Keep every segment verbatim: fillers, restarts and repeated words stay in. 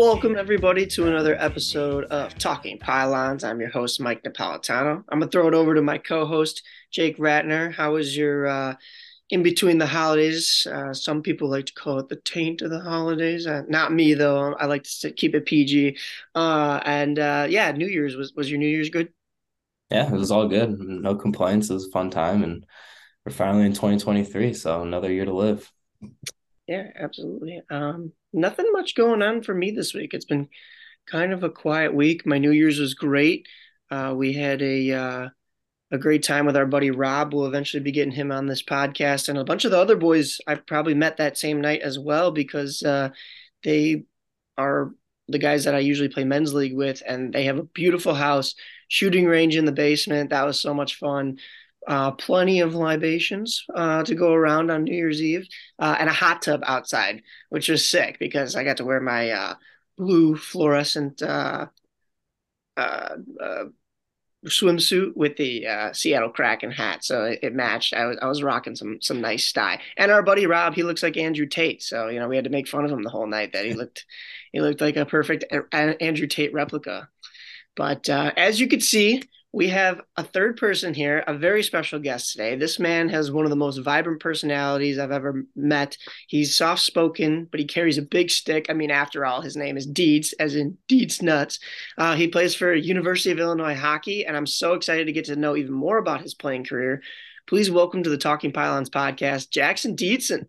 Welcome, everybody, to another episode of Talking Pylons. I'm your host, Mike Napolitano. I'm going to throw it over to my co host, Jake Ratner. How was your uh, in between the holidays? Uh, some people like to call it the taint of the holidays. Uh, not me, though. I like to sit, keep it P G. Uh, and uh, yeah, New Year's was, was your New Year's good? Yeah, it was all good. No complaints. It was a fun time, and we're finally in twenty twenty-three, so another year to live. Yeah, absolutely. Um, nothing much going on for me this week. It's been kind of a quiet week. My New Year's was great. Uh, we had a uh, a great time with our buddy Rob. We'll eventually be getting him on this podcast, and a bunch of the other boys I've probably met that same night as well because uh, they are the guys that I usually play men's league with, and they have a beautiful house, shooting range in the basement. That was so much fun. Uh, plenty of libations uh, to go around on New Year's Eve, uh, and a hot tub outside, which was sick because I got to wear my uh, blue fluorescent uh, uh, uh, swimsuit with the uh, Seattle Kraken hat, so it, it matched. I was I was rocking some some nice style. And our buddy Rob, he looks like Andrew Tate, so you know we had to make fun of him the whole night that he looked he looked like a perfect a- Andrew Tate replica. But uh, as you could see, we have a third person here, a very special guest today. This man has one of the most vibrant personalities I've ever met. He's soft spoken, but he carries a big stick. I mean, after all, his name is Deeds, as in Deeds Nuts. Uh, he plays for University of Illinois hockey, and I'm so excited to get to know even more about his playing career. Please welcome to the Talking Pylons podcast, Jackson Deedson.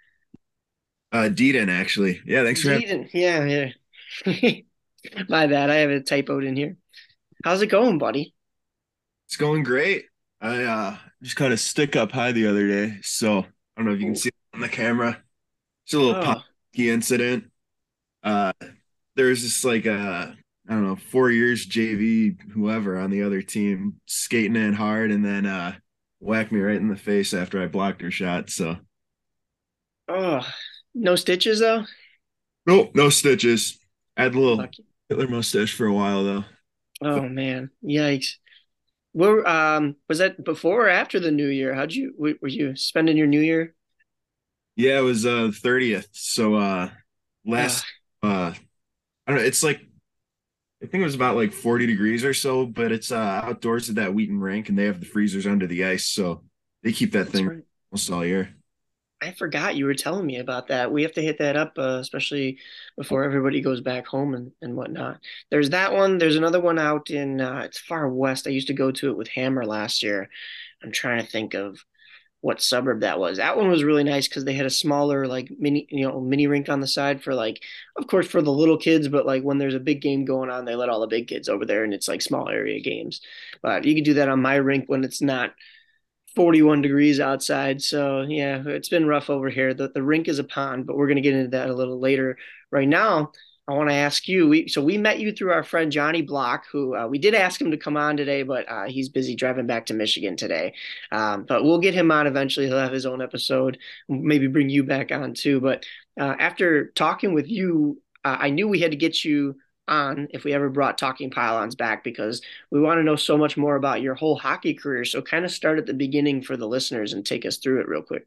Uh, Deedon, actually. Yeah, thanks for having Deedon, yeah, yeah. My bad, I have it typoed in here. How's it going, buddy? It's going great. I uh just caught a stick up high the other day, so I don't know if you can Ooh. see it on the camera. It's a little Oh, punky incident. Uh, there's this like uh I don't know, four years J V whoever on the other team skating in hard and then uh whacked me right in the face after I blocked her shot. So oh, no stitches though. nope, no stitches. I had a little Lucky. Hitler mustache for a while though. So Oh man, yikes. Where um was that before or after the New Year? How'd you were were you spending your New Year? yeah, it was uh thirtieth. So uh Uh, last uh I don't know, it's like I think it was about like forty degrees or so, but it's uh, outdoors at that Wheaton rink and they have the freezers under the ice. So they keep that that's thing right. almost all year. I forgot you were telling me about that. We have to hit that up, uh, especially before everybody goes back home and, and whatnot. There's that one. There's another one out in uh, it's far west. I used to go to it with Hammer last year. I'm trying to think of what suburb that was. That one was really nice because they had a smaller like mini, you know, mini rink on the side for like, of course, for the little kids. But like when there's a big game going on, they let all the big kids over there, and it's like small area games. But you can do that on my rink when it's not forty-one degrees outside. So yeah, it's been rough over here. The the rink is a pond, but we're gonna get into that a little later. Right now, I want to ask you. We so we met you through our friend Johnny Block, who uh, we did ask him to come on today, but uh, he's busy driving back to Michigan today. Um, but we'll get him on eventually. He'll have his own episode. Maybe bring you back on too. But uh, after talking with you, uh, I knew we had to get you on if we ever brought Talking Pylons back because we want to know so much more about your whole hockey career. So kind of start at the beginning for the listeners and take us through it real quick.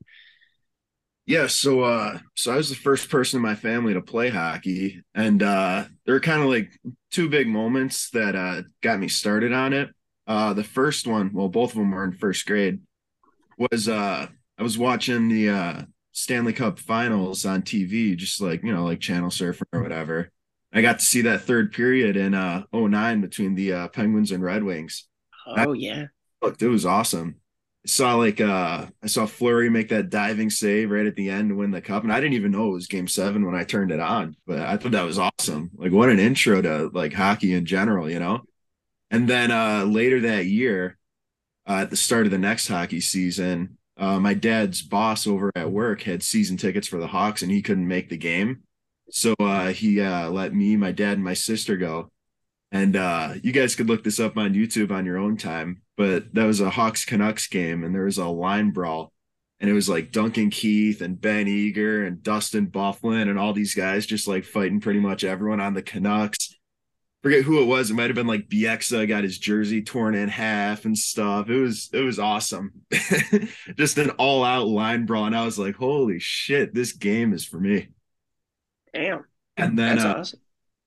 Yeah, so uh so I was the first person in my family to play hockey and uh there were kind of like two big moments that uh got me started on it. Uh the first one, well both of them were in first grade, was uh I was watching the uh Stanley Cup finals on T V, just like, you know, like channel surfing or whatever. I got to see that third period in uh oh nine between the uh Penguins and Red Wings. I Oh yeah. looked, it was awesome. I saw like uh I saw Fleury make that diving save right at the end to win the cup. And I didn't even know it was game seven when I turned it on, but I thought that was awesome. Like what an intro to like hockey in general, you know? And then uh later that year, uh, at the start of the next hockey season, uh, my dad's boss over at work had season tickets for the Hawks and he couldn't make the game. So uh, he uh, let me, my dad, and my sister go. And uh, you guys could look this up on YouTube on your own time. But that was a Hawks Canucks game and there was a line brawl. And it was like Duncan Keith and Ben Eager and Dustin Bufflin and all these guys just like fighting pretty much everyone on the Canucks. Forget who it was. It might have been like Bieksa got his jersey torn in half and stuff. It was it was awesome. Just an all out line brawl. And I was like, holy shit, this game is for me. Damn. And then That's uh awesome.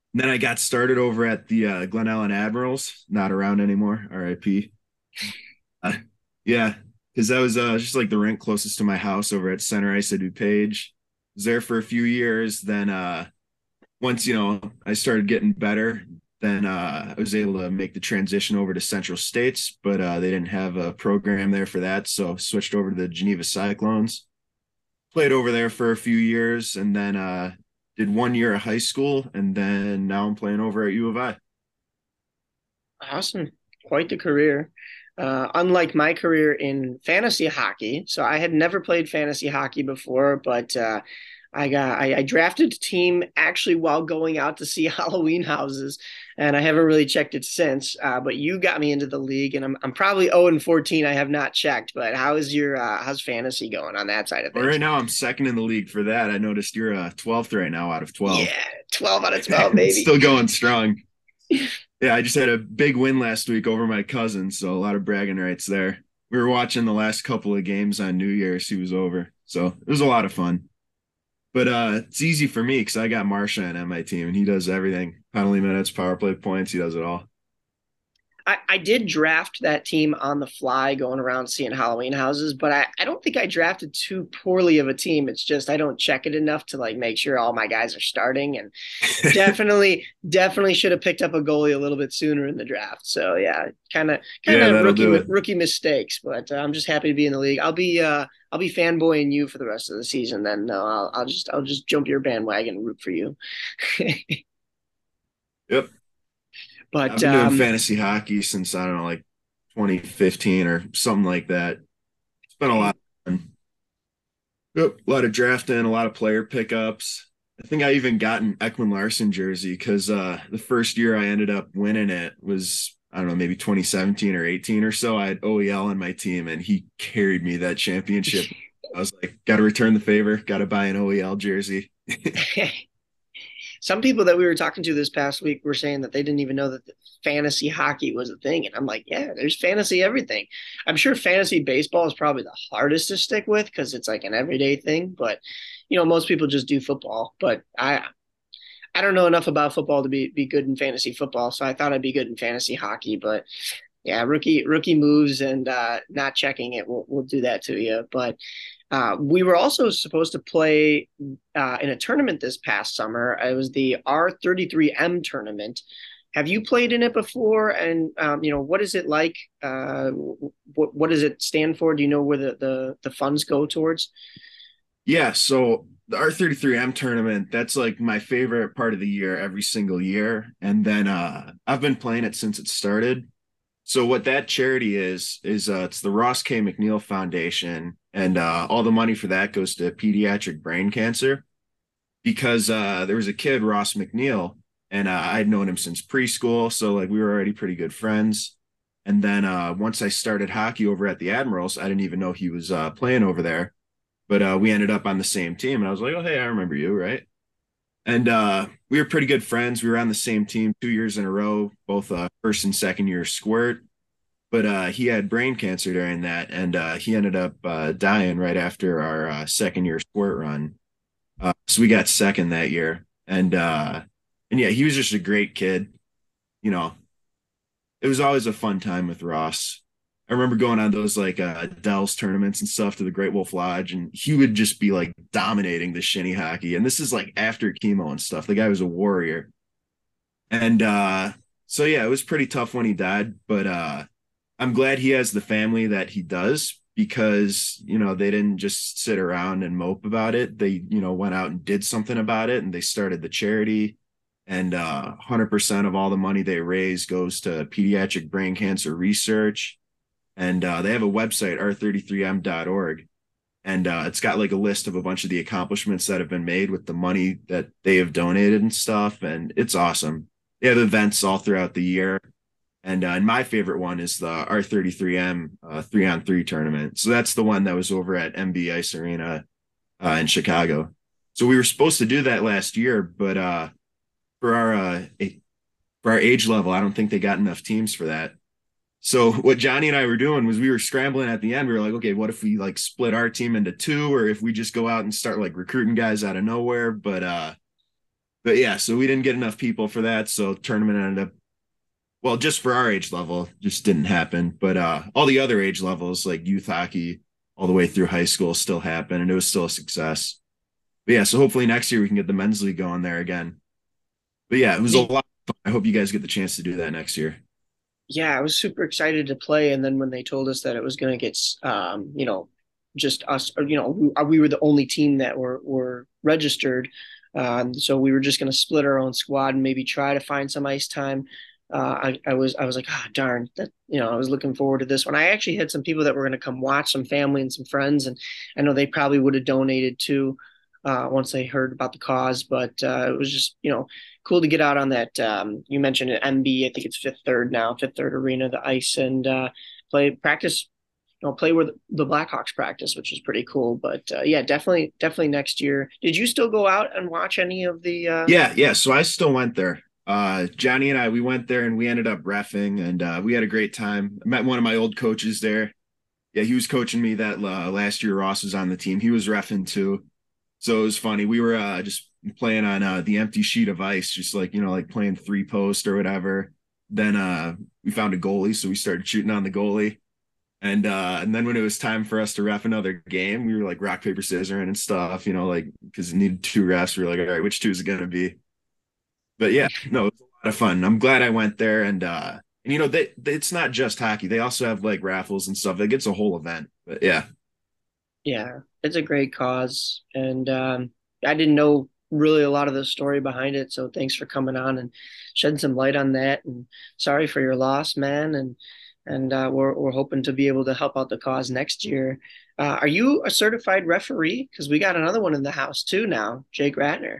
And then I got started over at the uh, Glen Ellen Admirals, not around anymore, R I P. Uh, yeah, because that was uh, just like the rink closest to my house over at Center Ice at DuPage. Was there for a few years. Then uh, once, you know, I started getting better, then uh, I was able to make the transition over to Central States, but uh, they didn't have a program there for that. So switched over to the Geneva Cyclones, played over there for a few years, and then uh, did one year of high school. And then now I'm playing over at U of I. Awesome. Quite the career. Uh, unlike my career in fantasy hockey, so I had never played fantasy hockey before, but uh, I got I, I drafted a team actually while going out to see Halloween houses, and I haven't really checked it since. Uh, but you got me into the league, and I'm I'm probably oh and fourteen. I have not checked, but how is your uh, how's fantasy going on that side of Well, things? right now I'm second in the league for that. I noticed you're uh, twelfth right now out of twelve. Yeah, twelve out of twelve, baby. Still going strong. Yeah, I just had a big win last week over my cousin, so a lot of bragging rights there. We were watching the last couple of games on New Year's. He was over, so it was a lot of fun. But uh, it's easy for me because I got Marchand on my team, and he does everything: penalty minutes, power play points. He does it all. I, I did draft that team on the fly going around seeing Halloween houses, but I, I don't think I drafted too poorly of a team. It's just I don't check it enough to like make sure all my guys are starting, and definitely definitely should have picked up a goalie a little bit sooner in the draft. So yeah, kind of kind Yeah, of that'll rookie do it. rookie mistakes, but uh, I'm just happy to be in the league. I'll be uh I'll be fanboying you for the rest of the season. Then no, I'll I'll just I'll just jump your bandwagon and root for you. Yep. I've But been doing um, fantasy hockey since I don't know, like twenty fifteen or something like that. It's been a lot of fun. Yep, a lot of drafting, a lot of player pickups. I think I even got an Ekman Larson jersey because uh, the first year I ended up winning it was, I don't know, maybe twenty seventeen or eighteen or so. I had O E L on my team and he carried me that championship. I was like, got to return the favor, got to buy an O E L jersey. some people that we were talking to this past week were saying that they didn't even know that fantasy hockey was a thing. And I'm like, yeah, there's fantasy everything. I'm sure fantasy baseball is probably the hardest to stick with because it's like an everyday thing. But, you know, most people just do football. But I, I don't know enough about football to be, be good in fantasy football. So I thought I'd be good in fantasy hockey. But yeah, rookie rookie moves and uh, not checking it will will do that to you. But uh, we were also supposed to play uh, in a tournament this past summer. It was the R thirty-three M tournament. Have you played in it before? And um, you know, what is it like? Uh, what what does it stand for? Do you know where the the, the funds go towards? Yeah, so the R thirty-three M tournament, that's like my favorite part of the year every single year. And then uh I've been playing it since it started. So what that charity is is uh it's the Ross K. McNeil Foundation, and uh all the money for that goes to pediatric brain cancer because uh there was a kid, Ross McNeil, and uh, I'd known him since preschool, so like we were already pretty good friends. And then uh once I started hockey over at the Admirals, I didn't even know he was uh playing over there, but uh, we ended up on the same team. And I was like, oh, hey, I remember you, right? And uh, we were pretty good friends. We were on the same team two years in a row, both uh, first and second year squirt. But uh, he had brain cancer during that, and uh, he ended up uh, dying right after our uh, second year squirt run. Uh, so we got second that year, and uh, and yeah, he was just a great kid. You know, it was always a fun time with Ross. I remember going on those like uh Dell's tournaments and stuff to the Great Wolf Lodge, and he would just be like dominating the shinny hockey. And this is like after chemo and stuff. The guy was a warrior. And uh so yeah, it was pretty tough when he died, but uh I'm glad he has the family that he does because, you know, they didn't just sit around and mope about it. They, you know, went out and did something about it, and they started the charity. And uh one hundred percent of all the money they raise goes to pediatric brain cancer research, and uh, they have a website, r thirty-three m dot org, and uh, it's got like a list of a bunch of the accomplishments that have been made with the money that they have donated and stuff, and it's awesome. They have events all throughout the year, and, uh, and my favorite one is the R thirty-three M uh, three on three tournament. So that's the one that was over at M B Ice Arena uh, in Chicago. So we were supposed to do that last year, but uh, for our uh, for our age level, I don't think they got enough teams for that. So what Johnny and I were doing was we were scrambling at the end. We were like, okay, what if we like split our team into two, or if we just go out and start like recruiting guys out of nowhere? But uh but yeah, so we didn't get enough people for that. So tournament ended up, well, just for our age level, just didn't happen. But uh, all the other age levels, like youth hockey, all the way through high school, still happened, and it was still a success. But yeah, so hopefully next year we can get the men's league going there again. But yeah, it was a lot of fun. I hope you guys get the chance to do that next year. Yeah, I was super excited to play, and then when they told us that it was going to get, um, you know, just us, or you know, we, uh, we were the only team that were were registered, um, so we were just going to split our own squad and maybe try to find some ice time. Uh, I, I was I was like, ah, darn, that you know, I was looking forward to this one. I actually had some people that were going to come watch, some family and some friends, and I know they probably would have donated too, uh, once they heard about the cause. But uh, it was just, you know, cool to get out on that. Um, you mentioned an M B, I think it's Fifth Third now, Fifth Third Arena, the ice, and uh, play practice. You know, play where the, the Blackhawks practice, which is pretty cool. But uh, yeah, definitely, definitely next year. Did you still go out and watch any of the? Uh... Yeah, yeah. So I still went there. Uh, Johnny and I, we went there and we ended up reffing, and uh, we had a great time. I met one of my old coaches there. Yeah, he was coaching me that uh, last year. Ross was on the team. He was reffing too. So it was funny. We were uh, just playing on uh, the empty sheet of ice, just like, you know, like playing three post or whatever. Then uh, we found a goalie, so we started shooting on the goalie. And uh, and then when it was time for us to ref another game, we were like rock, paper, scissors and stuff, you know, like because it needed two refs. We were like, all right, which two is it gonna be? But yeah, no, it was a lot of fun. I'm glad I went there. And uh, and you know, they, they it's not just hockey. They also have like raffles and stuff. It gets a whole event. But yeah. Yeah, it's a great cause, and um, I didn't know really a lot of the story behind it. So thanks for coming on and shedding some light on that. And sorry for your loss, man. And and uh, we're we're hoping to be able to help out the cause next year. Uh, are you a certified referee? Because we got another one in the house too now, Jake Ratner.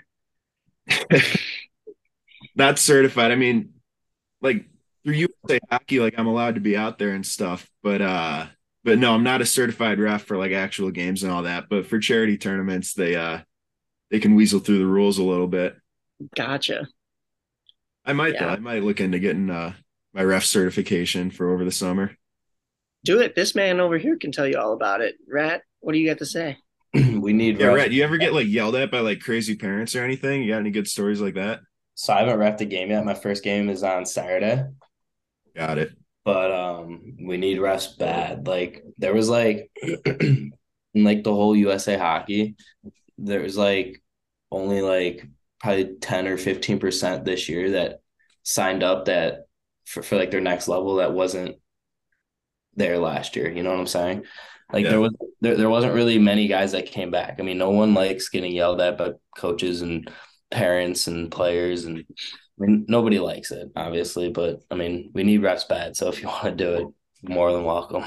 Not certified. I mean, like through U S A Hockey, like I'm allowed to be out there and stuff, but uh but no, I'm not a certified ref for like actual games and all that. But for charity tournaments, they uh they can weasel through the rules a little bit. Gotcha. I might though. Yeah, I might look into getting uh my ref certification for over the summer. do it. This man over here can tell you all about it. Rat, what do you got to say? We need Yeah, refs. right. Do you ever get like yelled at by like crazy parents or anything? You got any good stories like that? So I haven't refed a game yet. My first game is on Saturday, Got it. but um, we need refs bad. Like there was like in like the whole U S A Hockey, there was like only like probably ten or fifteen percent this year that signed up that for, for like their next level that wasn't there last year. You know what I'm saying? Like Yeah. there was there, there wasn't really many guys that came back. I mean, no one likes getting yelled at by coaches and parents and players, and I mean nobody likes it, obviously, but I mean we need refs bad. So if you want to do it, more than welcome.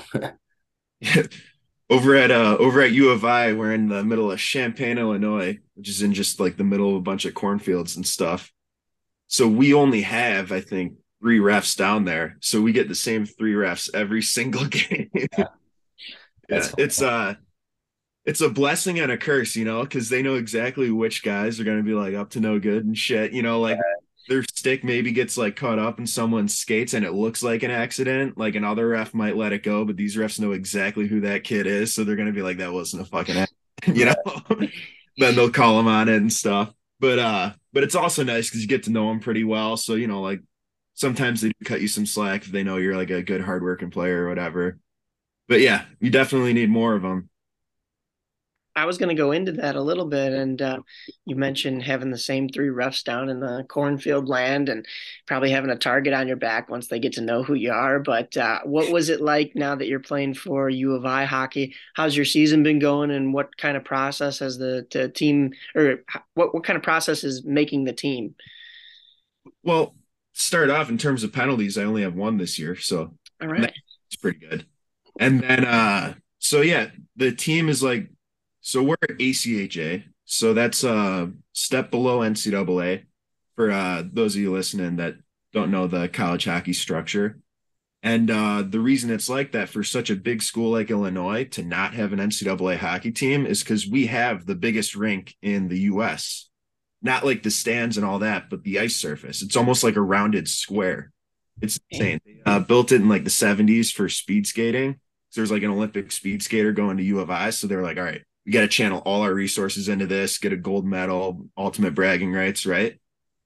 over at uh over at U of I, we're in the middle of Champaign, Illinois, which is in just like the middle of a bunch of cornfields and stuff. So we only have, I think, three refs down there. So we get the same three refs every single game. Yeah, Yeah, that's it's uh it's a blessing and a curse, you know, because they know exactly which guys are gonna be like up to no good and shit. You know, like their stick maybe gets like caught up in someone's skates and it looks like an accident. Like another ref might let it go, but these refs know exactly who that kid is, so they're gonna be like, that wasn't a fucking accident, you know. Then they'll call them on it and stuff. But uh, but it's also nice because you get to know them pretty well. So you know, like sometimes they cut you some slack if they know you're like a good hardworking player or whatever. But yeah, you definitely need more of them. I was going to go into that a little bit, and uh, you mentioned having the same three refs down in the cornfield land, and probably having a target on your back once they get to know who you are. But uh, what was it like now that you're playing for U of I hockey? How's your season been going, and what kind of process has the, the team, or what what kind of process is making the team? Well, start off in terms of penalties, I only have one this year, so All right. that's pretty good. And then uh, so yeah, the team is like, so we're at A C H A, so that's a step below N C double A for uh, those of you listening that don't know the college hockey structure. And uh, the reason it's like that for such a big school like Illinois to not have an N C double A hockey team is because we have the biggest rink in the U S. Not like the stands and all that, but the ice surface. It's almost like a rounded square. It's insane. They uh, built it in like the seventies for speed skating. So there's like an Olympic speed skater going to U of I. So they're like, all right, we got to channel all our resources into this, get a gold medal, ultimate bragging rights, right?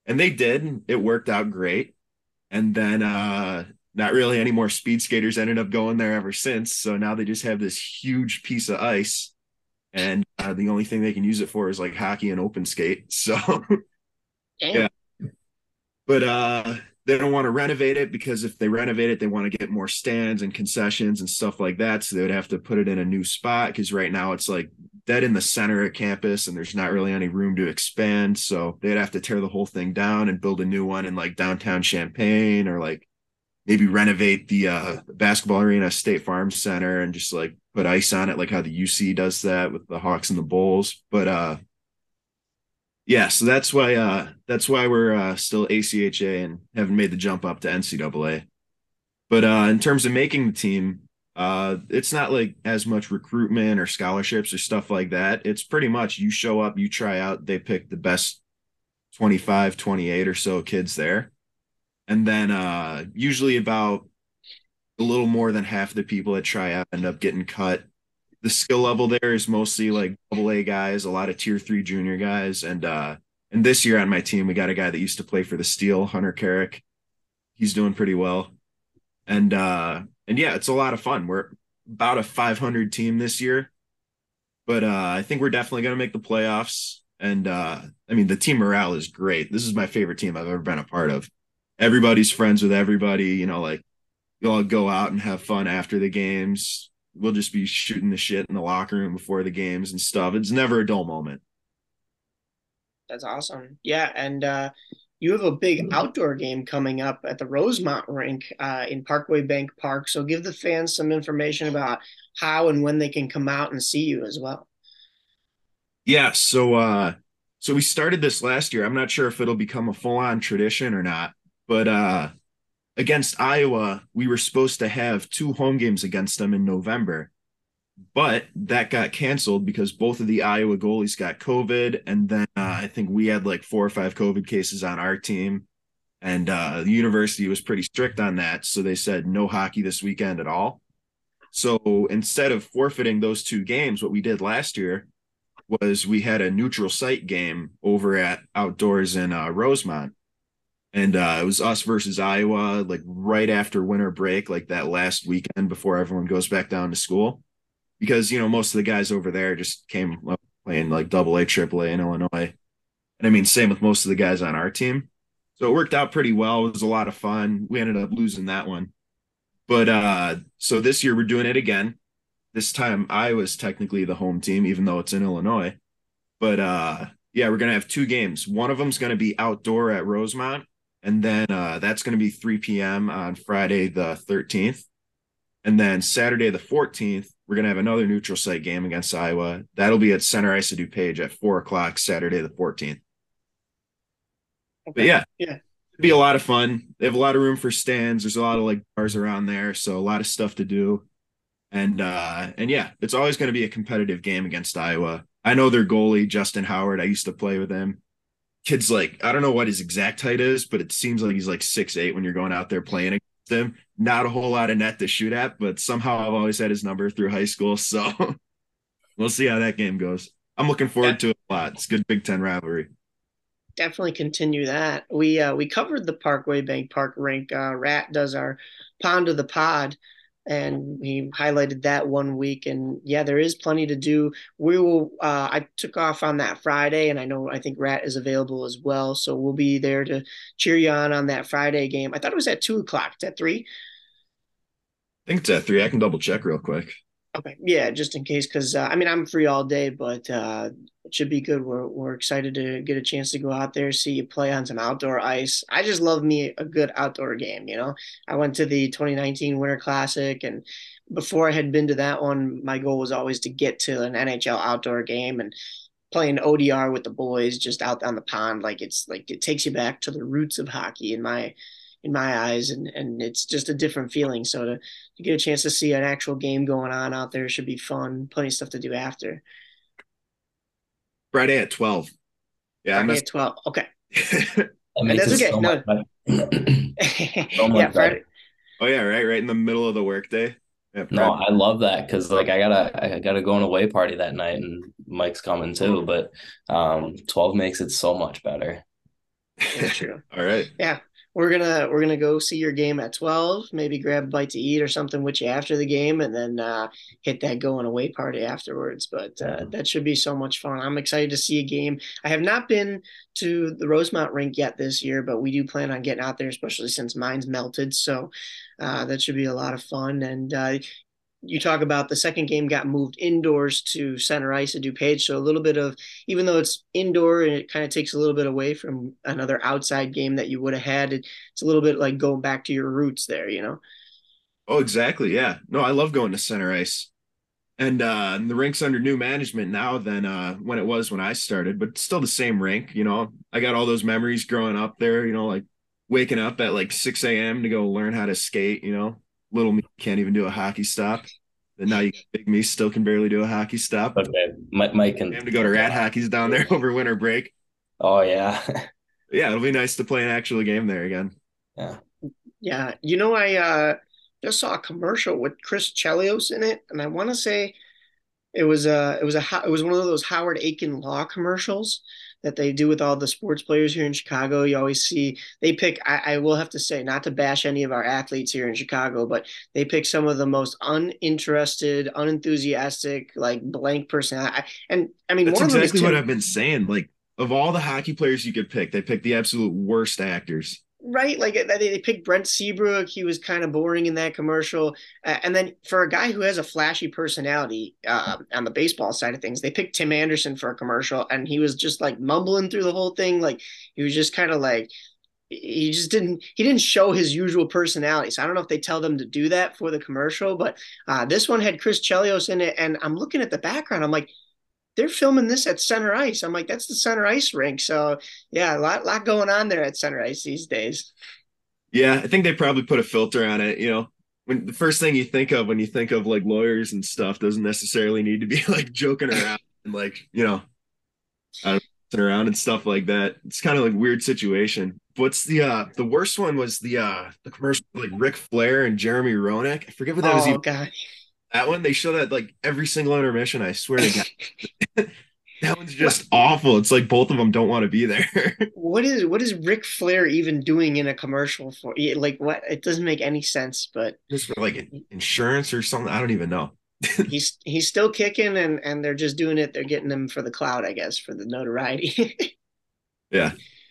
And they did. It worked out great. And then uh not really any more speed skaters ended up going there ever since. So now they just have this huge piece of ice, and uh, the only thing they can use it for is like hockey and open skate. So Damn. yeah, but uh they don't want to renovate it because if they renovate it, they want to get more stands and concessions and stuff like that. So they would have to put it in a new spot because right now it's like dead in the center of campus and there's not really any room to expand. So they'd have to tear the whole thing down and build a new one in like downtown Champaign, or like maybe renovate the uh, basketball arena, State Farm Center, and just like put ice on it, like how the U C does that with the Hawks and the Bulls. But uh, yeah, so that's why uh, that's why we're uh, still A C H A and haven't made the jump up to N C double A. But uh, in terms of making the team, uh, it's not like as much recruitment or scholarships or stuff like that. It's pretty much you show up, you try out, they pick the best twenty-five, twenty-eight or so kids there. And then uh, usually about a little more than half the people that try out end up getting cut. The skill level there is mostly like double A guys, a lot of tier three junior guys. And uh, and this year on my team, we got a guy that used to play for the Steel, Hunter Carrick. He's doing pretty well. And uh, and yeah, it's a lot of fun. We're about a five hundred team this year, but uh, I think we're definitely going to make the playoffs. And uh, I mean, the team morale is great. This is my favorite team I've ever been a part of. Everybody's friends with everybody, you know, like you'll all go out and have fun after the games. We'll just be shooting the shit in the locker room before the games and stuff. It's never a dull moment. That's awesome. Yeah, and uh, you have a big outdoor game coming up at the Rosemont rink uh, in Parkway Bank Park. So give the fans some information about how and when they can come out and see you as well. Yeah, so uh so we started this last year. I'm not sure if it'll become a full-on tradition or not, but uh against Iowa, we were supposed to have two home games against them in November, but that got canceled because both of the Iowa goalies got COVID, and then uh, I think we had like four or five COVID cases on our team, and uh, the university was pretty strict on that, so they said no hockey this weekend at all. So instead of forfeiting those two games, what we did last year was we had a neutral site game over at outdoors in uh, Rosemont. And uh, it was us versus Iowa, like right after winter break, like that last weekend before everyone goes back down to school. Because, you know, most of the guys over there just came up playing like double A, triple A in Illinois. And I mean, same with most of the guys on our team. So it worked out pretty well. It was a lot of fun. We ended up losing that one. But uh, so this year we're doing it again. This time Iowa's technically the home team, even though it's in Illinois. But uh, yeah, we're going to have two games. One of them's going to be outdoor at Rosemont. And then uh, that's going to be three p.m. on Friday the thirteenth. And then Saturday the fourteenth, we're going to have another neutral site game against Iowa. That'll be at Center Ice at DuPage at four o'clock Saturday the fourteenth. Okay. But yeah, yeah, it'd be a lot of fun. They have a lot of room for stands. There's a lot of like bars around there, so a lot of stuff to do. And uh, and yeah, it's always going to be a competitive game against Iowa. I know their goalie, Justin Howard. I used to play with him. Kid's like, I don't know what his exact height is, but it seems like he's like six eight when you're going out there playing against him. Not a whole lot of net to shoot at, but somehow I've always had his number through high school. So we'll see how that game goes. I'm looking forward to it a lot. It's a good Big Ten rivalry. Definitely continue that. We uh, we covered the Parkway Bank Park rink. Uh, Rat does our Pond of the Pod, and we highlighted that one week. And yeah, there is plenty to do. We will. Uh, I took off on that Friday, and I know I think Rat is available as well, so we'll be there to cheer you on on that Friday game. I thought it was at two o'clock. It's at three. I think it's at three. I can double check real quick. Okay, yeah, just in case, because uh, I mean I'm free all day, but uh, it should be good. We're we're excited to get a chance to go out there, see you play on some outdoor ice. I just love me a good outdoor game. You know, I went to the twenty nineteen Winter Classic, and before I had been to that one, my goal was always to get to an N H L outdoor game and playing O D R with the boys just out on the pond. Like it's like it takes you back to the roots of hockey in my in my eyes, and and it's just a different feeling. So to, to get a chance to see an actual game going on out there should be fun. Plenty of stuff to do after. Friday at twelve. Yeah, Friday at twelve. Okay. That makes that's it okay. so No. much better. So much yeah, Friday. better. Oh yeah, right, right in the middle of the workday. Yeah, No, I love that because like I gotta I gotta go on a away party that night and Mike's coming too. But um, twelve makes it so much better. That's true. All right. Yeah, we're gonna we're gonna go see your game at twelve. Maybe grab a bite to eat or something with you after the game, and then uh, hit that going away party afterwards. But uh, that should be so much fun. I'm excited to see a game. I have not been to the Rosemont rink yet this year, but we do plan on getting out there, especially since mine's melted. So uh, that should be a lot of fun. And uh, you talk about the second game got moved indoors to center ice at DuPage. So a little bit of, even though it's indoor and it kind of takes a little bit away from another outside game that you would have had, it, it's a little bit like going back to your roots there, you know? Oh, exactly. Yeah. No, I love going to center ice. And uh the rink's under new management now than uh when it was when I started, but it's still the same rink, you know. I got all those memories growing up there, you know, like waking up at like six a m to go learn how to skate, you know. Little me can't even do a hockey stop. And now you got big me still can barely do a hockey stop. Okay, Mike, Mike I and have to go to rat hockey's down there over winter break. oh yeah, Yeah, it'll be nice to play an actual game there again. yeah. Yeah. You know, I uh, just saw a commercial with Chris Chelios in it, and I want to say it was a it was a it was one of those Howard Aiken Law commercials that they do with all the sports players here in Chicago. You always see they pick. I, I will have to say, not to bash any of our athletes here in Chicago, but they pick some of the most uninterested, unenthusiastic, like blank personality. And I mean, That's one of them is exactly what Tim. I've been saying. Like of all the hockey players you could pick, they picked the absolute worst actors. Right, like they, they picked Brent Seabrook. He was kind of boring in that commercial. Uh, and then for a guy who has a flashy personality uh, on the baseball side of things, they picked Tim Anderson for a commercial, and he was just like mumbling through the whole thing. Like he was just kind of like he just didn't he didn't show his usual personality. So I don't know if they tell them to do that for the commercial, but uh, this one had Chris Chelios in it, and I'm looking at the background. I'm like, they're filming this at center ice. I'm like, that's the center ice rink. So yeah, a lot, lot going on there at center ice these days. Yeah, I think they probably put a filter on it, you know. When the first thing you think of when you think of like lawyers and stuff doesn't necessarily need to be like joking around and like, you know, uh, around and stuff like that. It's kind of like weird situation. What's the uh the worst one was the uh the commercial like Ric Flair and Jeremy Roenick. I forget what that was Oh even God. that one. They show that like every single intermission, I swear to God. That one's What just awful. It's like both of them don't want to be there. what is what is Ric Flair even doing in a commercial for? Like what? It doesn't make any sense, but Just for like insurance or something. I don't even know. he's he's still kicking and and they're just doing it. They're getting him for the cloud, I guess, for the notoriety. Yeah.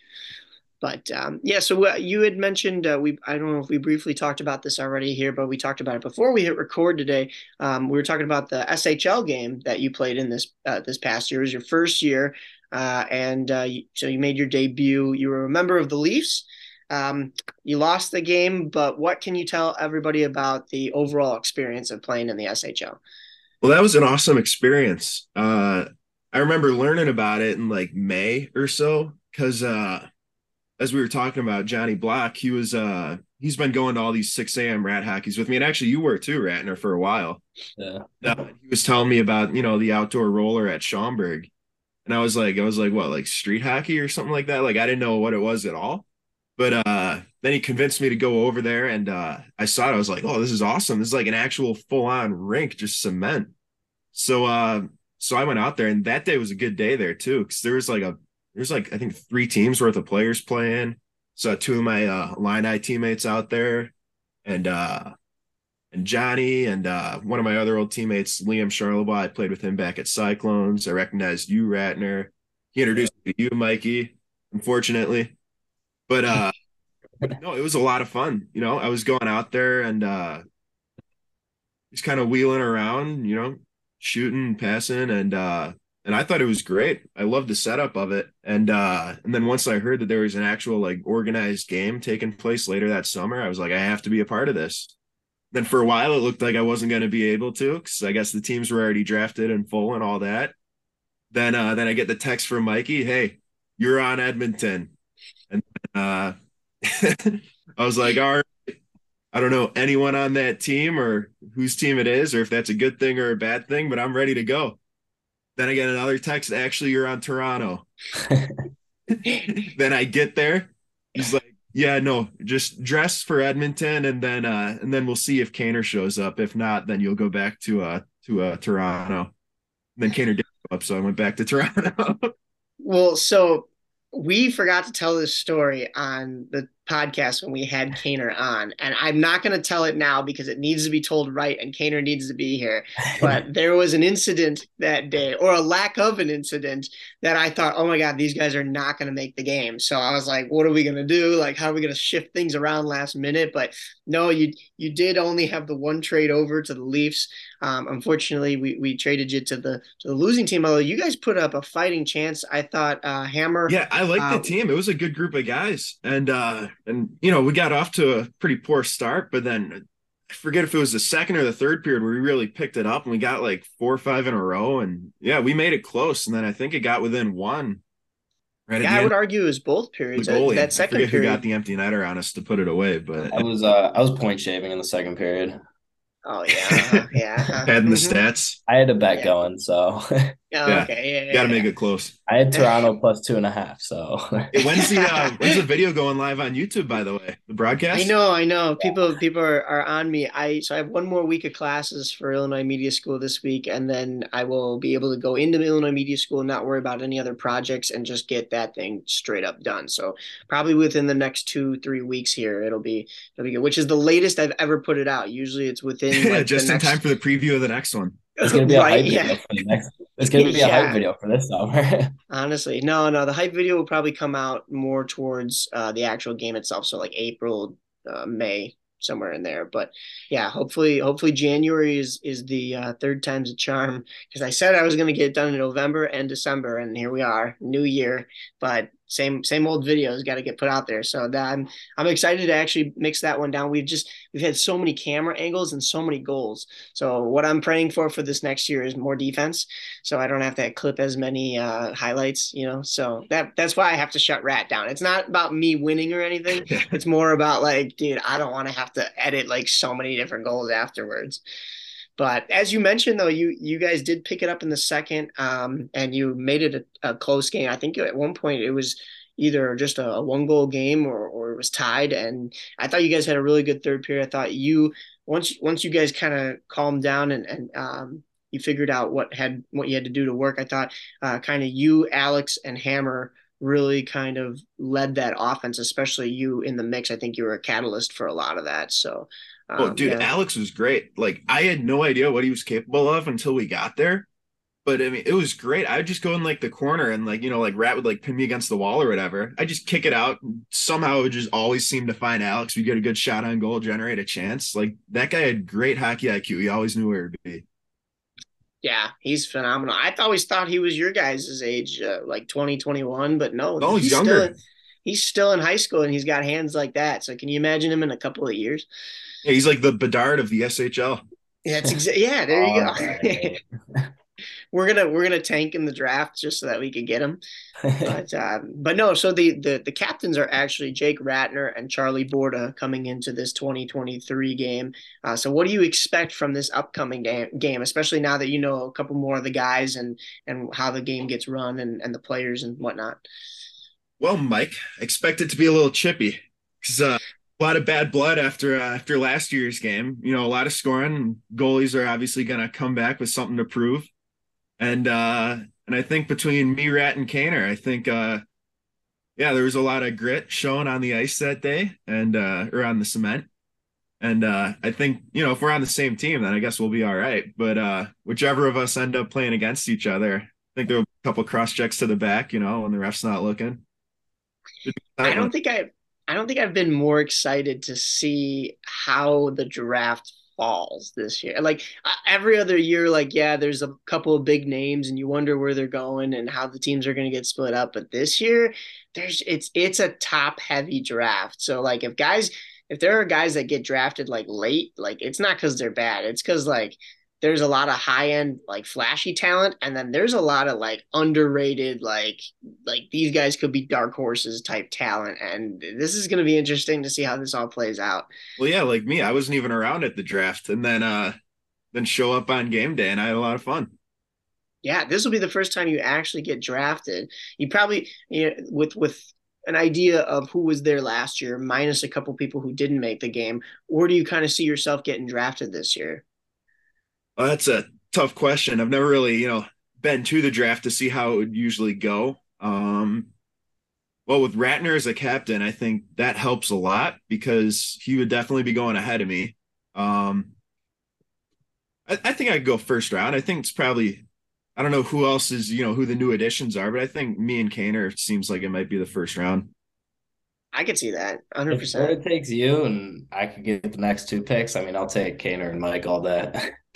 But um, yeah, so uh, you had mentioned uh, we I don't know if we briefly talked about this already here, but we talked about it before we hit record today. Um, we were talking about the S H L game that you played in this uh, this past year. It was your first year, uh, and uh, you, so you made your debut. You were a member of the Leafs. Um, you lost the game, but what can you tell everybody about the overall experience of playing in the S H L? Well, that was an awesome experience. Uh, I remember learning about it in like May or so because uh, as we were talking about Johnny Block, he was uh, he's been going to all these six a m rat hockeys with me, and actually you were too, Ratner, for a while. Yeah. Uh, he was telling me about you know the outdoor roller at Schaumburg, and I was like, I was like, what, like street hockey or something like that? Like I didn't know what it was at all. But uh, then he convinced me to go over there, and uh, I saw it. I was like, "Oh, this is awesome! This is like an actual full-on rink, just cement." So, uh, so I went out there, and that day was a good day there too, because there was like a there's like I think three teams worth of players playing. So two of my uh, Illini teammates out there, and uh, and Johnny, and uh, one of my other old teammates, Liam Charlebois. I played with him back at Cyclones. I recognized you, Ratner. He introduced me to you, Mikey. Unfortunately. But uh no, it was a lot of fun. You know, I was going out there and uh just kind of wheeling around, you know, shooting, passing, and uh and I thought it was great. I loved the setup of it. And uh and then once I heard that there was an actual like organized game taking place later that summer, I was like, I have to be a part of this. Then for a while it looked like I wasn't going to be able to because I guess the teams were already drafted and full and all that. Then uh then I get the text from Mikey, hey, you're on Edmonton. And uh, I was like, all right, I don't know anyone on that team or whose team it is, or if that's a good thing or a bad thing, but I'm ready to go. Then I get another text, actually, you're on Toronto. Then I get there. He's like, yeah, no, just dress for Edmonton, and then uh, and then we'll see if Kaner shows up. If not, then you'll go back to uh to uh Toronto. And then Kaner did show up, so I went back to Toronto. Well, so we forgot to tell this story on the podcast when we had Kaner on, and I'm not going to tell it now because it needs to be told right, and Kaner needs to be here. But there was an incident that day, or a lack of an incident, that I thought, oh my God, these guys are not going to make the game. So I was like, what are we going to do? Like, how are we going to shift things around last minute? But no, you you did only have the one trade over to the Leafs. Um, unfortunately, we, we traded you to the to the losing team. Although you guys put up a fighting chance, I thought uh, Hammer. Yeah, I liked the Uh, team. It was a good group of guys, and uh, and you know we got off to a pretty poor start, but then I forget if it was the second or the third period where we really picked it up and we got like four or five in a row, and yeah, we made it close, and then I think it got within one right at yeah, the I end. would argue it was both The periods. Uh, goalie, that I second forget who got period. the empty netter on us to put it away, but I was uh I was point shaving in the second period. Oh yeah, uh-huh, yeah, uh-huh, adding the mhm, stats, I had a bet yeah. going, so Oh, yeah, okay, got to yeah, make it close. I had yeah, Toronto plus two and a half. So Hey, when's the uh, when's yeah. the video going live on YouTube? By the way, the I broadcast. know, I know. People people are, are on me. I so I have one more week of classes for Illinois Media School this week, and then I will be able to go into Illinois Media School and not worry about any other projects and just get that thing straight up done. So probably within the next two, three weeks here, it'll be it'll be good, which is the latest I've ever put it out. Usually it's within like the Just in time next for the preview of the next one. it's gonna be a right, hype yeah. video for the next. It's gonna be a hype Yeah. video for this summer. Honestly, no, no. The hype video will probably come out more towards uh, the actual game itself, so like April, uh, May, somewhere in there. But yeah, hopefully, hopefully January is is the uh, third time's a charm. Because I said I was going to get it done in November and December, and here we are, new year. But same same old videos got to get put out there. So that I'm I'm excited to actually mix that one down. We've just we've had so many camera angles and so many goals. So what I'm praying for for this next year is more defense so I don't have to clip as many uh, highlights, you know. So that that's why I have to shut Rat down. It's not about me winning or anything. It's more about like, dude, I don't want to have to edit like so many different goals afterwards. But as you mentioned, though, you you guys did pick it up in the second, um, and you made it a, a close game. I think at one point it was either just a, a one goal game or or it was tied. And I thought you guys had a really good third period. I thought you once once you guys kind of calmed down and and um, you figured out what had what you had to do to work. I thought uh, kind of you, Alex, and Hammer really kind of led that offense, especially you in the mix. I think you were a catalyst for a lot of that. So, Oh, um, dude, yeah, Alex was great. Like, I had no idea what he was capable of until we got there. But I mean, it was great. I would just go in like the corner and like, you know, like Rat would like pin me against the wall or whatever. I just kick it out. Somehow it would just always seem to find Alex. We get a good shot on goal, generate a chance. Like that guy had great hockey I Q. He always knew where to be. yeah, he's phenomenal. I always thought he was your guys' age, uh, like twenty, twenty-one, but no, Oh, he's he's still younger. in, he's still in high school and he's got hands like that. So can you imagine him in a couple of years? Yeah, he's like the Bedard of the S H L. That's exactly yeah. There you All go. right. we're gonna we're gonna tank in the draft just so that we could get him. But um, but no, so the, the the captains are actually Jake Ratner and Charlie Borda coming into this twenty twenty-three game. Uh, so what do you expect from this upcoming game, game, especially now that you know a couple more of the guys and and how the game gets run and, and the players and whatnot? Well, Mike, expect it to be a little chippy because uh, a lot of bad blood after uh, after last year's game. You know, a lot of scoring. Goalies are obviously going to come back with something to prove, and uh, and I think between me, Rat, and Kaner, I think uh, yeah, there was a lot of grit shown on the ice that day, and uh, or on the cement. And uh, I think you know if we're on the same team, then I guess we'll be all right. But uh, whichever of us end up playing against each other, I think there will be a couple cross checks to the back. You know, when the ref's not looking. I That one. don't think I I don't think I've been more excited to see how the draft falls this year. Like uh, every other year, like yeah, there's a couple of big names, and you wonder where they're going and how the teams are going to get split up. But this year, there's it's it's a top heavy draft. So like if guys if there are guys that get drafted like late, like it's not because they're bad. It's because like there's a lot of high end like flashy talent, and then there's a lot of like underrated like like these guys could be dark horses type talent, and this is going to be interesting to see how this all plays out. Well, yeah, like me, I wasn't even around at the draft, and then uh, then show up on game day, and I had a lot of fun. Yeah, this will be the first time you actually get drafted. You probably you know, with with an idea of who was there last year, minus a couple people who didn't make the game, or do you kind of see yourself getting drafted this year? Well, that's a tough question. I've never really, you know, been to the draft to see how it would usually go. Um, Well, with Ratner as a captain, I think that helps a lot because he would definitely be going ahead of me. Um, I, I think I'd go first round. I think it's probably, I don't know who else is, you know, who the new additions are, but I think me and Kaner seems like it might be the first round. I could see that If one hundred percent. Florida takes you and I could get the next two picks, I mean, I'll take Kaner and Mike all day.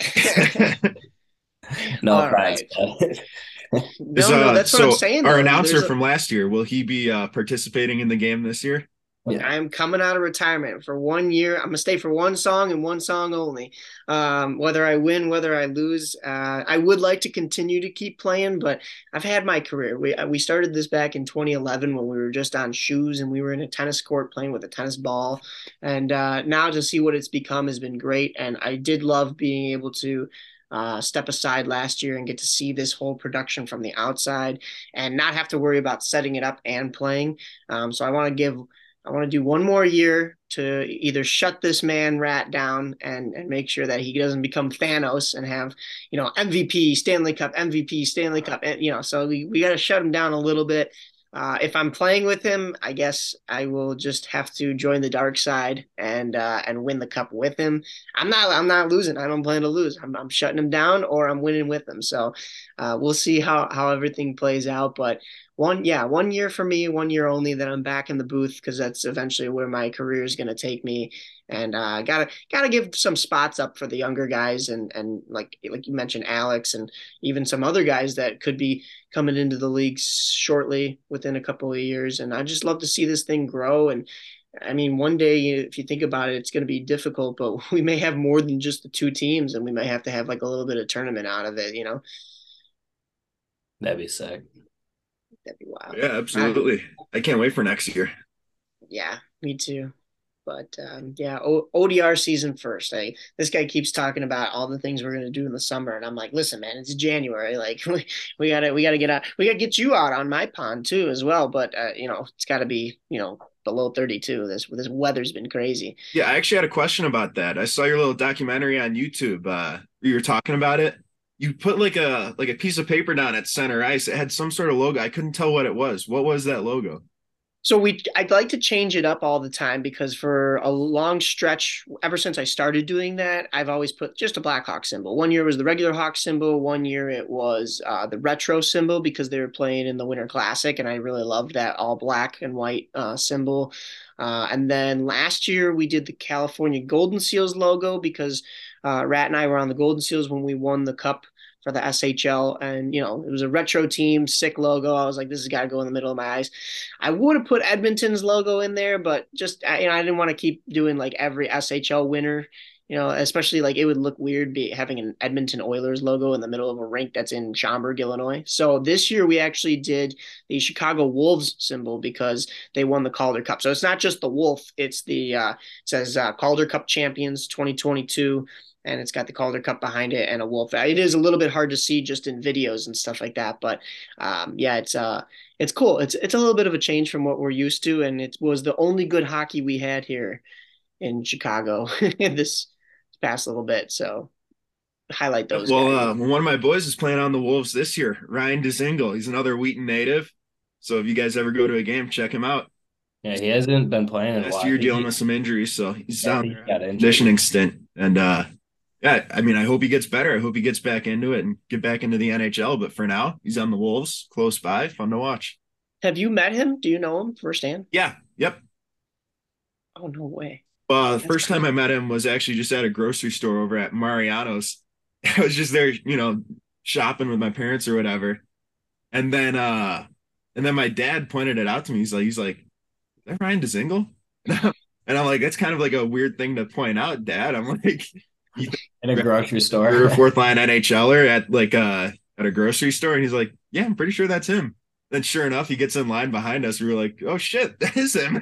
No All offense, right. but Is No, no, uh that's what I'm so saying our though. announcer There's a from last year, will he be uh participating in the game this year? yeah. I'm coming out of retirement for one year. I'm gonna stay for one song and one song only. Um, whether I win, whether I lose, uh, I would like to continue to keep playing, but I've had my career. We we started this back in twenty eleven when we were just on shoes and we were in a tennis court playing with a tennis ball, and uh, now to see what it's become has been great. And I did love being able to. Uh, step aside last year and get to see this whole production from the outside and not have to worry about setting it up and playing. Um, so I want to give I want to do one more year to either shut this man rat down and and make sure that he doesn't become Thanos and have, you know, M V P, Stanley Cup, M V P, Stanley Cup, and you know, so we, we got to shut him down a little bit. Uh, if I'm playing with him, I guess I will just have to join the dark side and uh, and win the cup with him. I'm not I'm not losing. I don't plan to lose. I'm I'm shutting him down or I'm winning with him. So uh, we'll see how how everything plays out. But one, yeah, one year for me, one year only. That I'm back in the booth because that's eventually where my career is going to take me. And uh, gotta gotta give some spots up for the younger guys and and like like you mentioned, Alex and even some other guys that could be coming into the league shortly within a couple of years. And I just love to see this thing grow. And I mean, one day, if you think about it, it's going to be difficult, but we may have more than just the two teams, and we might have to have like a little bit of tournament out of it. You know, That'd be sick. that'd be wild. Yeah, I, absolutely. I can't wait for next year. yeah, me too. But um, yeah, o- ODR season first. I, this guy keeps talking about all the things we're gonna do in the summer, and I'm like, listen, man, it's January. Like, we, we gotta we gotta get out. We gotta get you out on my pond too, as well. But uh, you know, it's got to be you know below thirty-two. This this weather's been crazy. Yeah, I actually had a question about that. I saw your little documentary on YouTube. Uh, you were talking about it. You put like a like a piece of paper down at center ice. It had some sort of logo. I couldn't tell what it was. What was that logo? So we, I'd like to change it up all the time because for a long stretch, ever since I started doing that, I've always put just a Black Hawk symbol. One year was the regular Hawk symbol. One year it was uh, the retro symbol because they were playing in the Winter Classic, and I really loved that all black and white uh, symbol. Uh, and then last year we did the California Golden Seals logo because uh, Rat and I were on the Golden Seals when we won the Cup for the S H L, and you know it was a retro team, sick logo. I was like, this has got to go in the middle of my eyes. I would have put Edmonton's logo in there, but just you know, I didn't want to keep doing like every S H L winner. You know, especially like it would look weird be having an Edmonton Oilers logo in the middle of a rink that's in Schaumburg, Illinois. So this year we actually did the Chicago Wolves symbol because they won the Calder Cup. So it's not just the wolf; it's the uh, it says uh, Calder Cup champions twenty twenty-two, and it's got the Calder Cup behind it and a wolf. It is a little bit hard to see just in videos and stuff like that, but um, yeah, it's uh it's cool. It's it's a little bit of a change from what we're used to, and it was the only good hockey we had here in Chicago this past little bit. So highlight Yep, those well, guys. uh, one of my boys is playing on the Wolves this year. Ryan Dezingle. He's another Wheaton native. So if you guys ever go to a game, check him out. Yeah, he hasn't been playing in a Last while. I year think dealing he, with some injuries, so he's I down think he there on got a injured. conditioning stint. And uh yeah, I mean, I hope he gets better. I hope he gets back into it and get back into the N H L. But for now, he's on the Wolves, close by, fun to watch. Have you met him? Do you know him firsthand? Yeah, yep. Oh no way. Uh, the That's first time cool. I met him was actually just at a grocery store over at Mariano's. I was just there, you know, shopping with my parents or whatever. And then uh and then my dad pointed it out to me. He's like, he's like, is that Ryan Dezingle? And I'm like, that's kind of like a weird thing to point out, Dad. I'm like, you think In a grocery store. third or fourth line NHLer at like uh at a grocery store? And he's like, yeah, I'm pretty sure that's him. Then sure enough, he gets in line behind us. We were like, oh shit, that is him.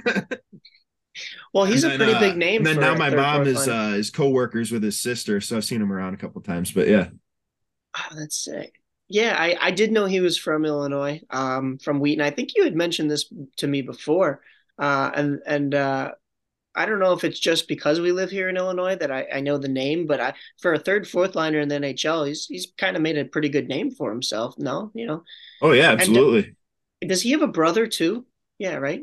Well, And he's a then pretty uh big name and then for now a my third, mom fourth is liner. uh is co-workers with his sister, so I've seen him around a couple times. But yeah. Oh, that's sick. Yeah, I, I did know he was from Illinois, um, from Wheaton. I think you had mentioned this to me before. Uh, and and uh, I don't know if it's just because we live here in Illinois that I, I know the name, but I for a third, fourth liner in the N H L, he's he's kind of made a pretty good name for himself. No, you know. Oh yeah, And absolutely. does he have a brother too? Yeah, right.